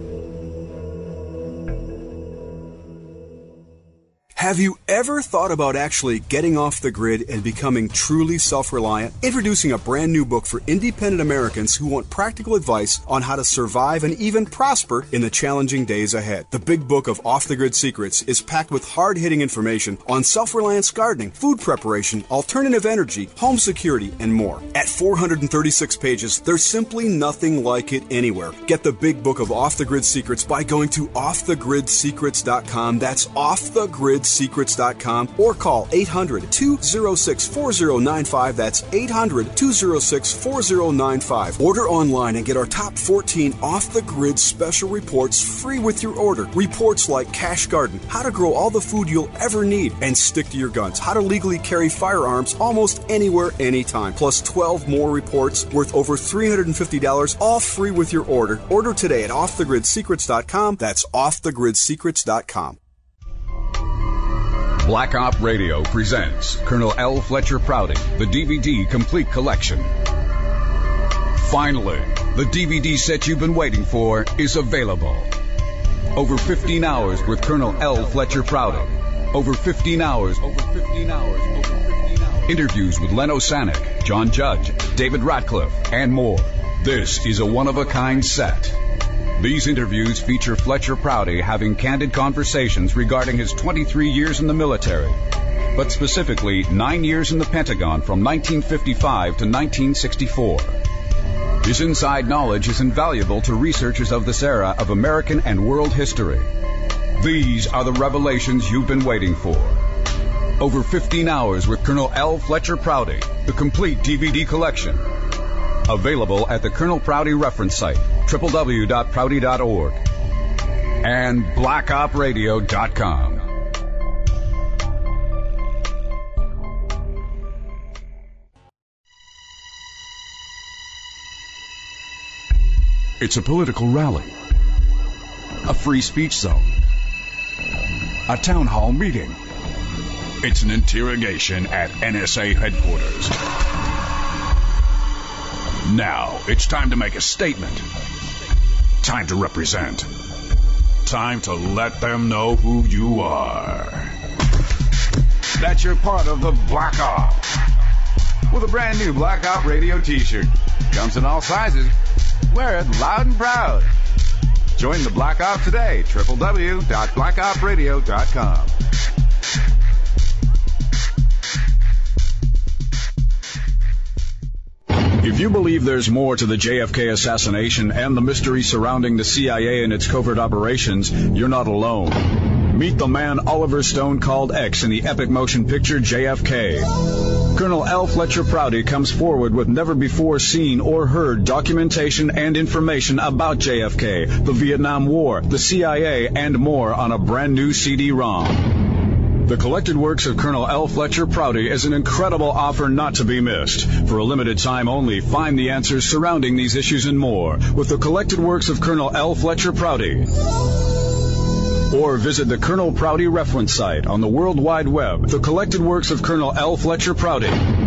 Have you ever thought about actually getting off the grid and becoming truly self-reliant? Introducing a brand new book for independent Americans who want practical advice on how to survive and even prosper in the challenging days ahead. The Big Book of Off-the-Grid Secrets is packed with hard-hitting information on self-reliance gardening, food preparation, alternative energy, home security, and more. At four hundred thirty-six pages, there's simply nothing like it anywhere. Get the Big Book of Off-the-Grid Secrets by going to off the grid secrets dot com. That's off the grid secrets dot com, or call eight hundred, two oh six, four oh nine five. That's eight hundred, two oh six, four oh nine five. Order online and get our top fourteen off-the-grid special reports free with your order. Reports like Cash Garden, how to grow all the food you'll ever need and stick to your guns, how to legally carry firearms almost anywhere, anytime, plus twelve more reports worth over three hundred fifty dollars, all free with your order. Order today at off the grid secrets dot com. That's off the grid secrets dot com. Black Op Radio presents Colonel L. Fletcher Prouty, the D V D Complete Collection. Finally, the D V D set you've been waiting for is available. Over fifteen hours with Colonel L. Fletcher Prouty. Over fifteen hours. Over fifteen hours. Over fifteen hours. Interviews with Len Osanek, John Judge, David Ratcliffe, and more. This is a one-of-a-kind set. These interviews feature Fletcher Prouty having candid conversations regarding his twenty-three years in the military, but specifically nine years in the Pentagon from nineteen fifty-five to nineteen sixty-four. His inside knowledge is invaluable to researchers of this era of American and world history. These are the revelations you've been waiting for. Over fifteen hours with Colonel L. Fletcher Prouty, the complete D V D collection. Available at the Colonel Prouty reference site, w w w dot prouty dot org and black op radio dot com. It's a political rally, a free speech zone, a town hall meeting. It's an interrogation at N S A headquarters. Now, it's time to make a statement. Time to represent. Time to let them know who you are. That you're part of the Black Op. With a brand new Black Op Radio t-shirt. Comes in all sizes. Wear it loud and proud. Join the Black Op today. w w w dot black op radio dot com. If you believe there's more to the J F K assassination and the mystery surrounding the C I A and its covert operations, you're not alone. Meet the man Oliver Stone called X in the epic motion picture J F K. Colonel L. Fletcher Prouty comes forward with never-before-seen or heard documentation and information about J F K, the Vietnam War, the C I A, and more on a brand-new C D ROM. The Collected Works of Colonel L. Fletcher Prouty is an incredible offer not to be missed. For a limited time only, find the answers surrounding these issues and more with the Collected Works of Colonel L. Fletcher Prouty. Or visit the Colonel Prouty reference site on the World Wide Web, the Collected Works of Colonel L. Fletcher Prouty.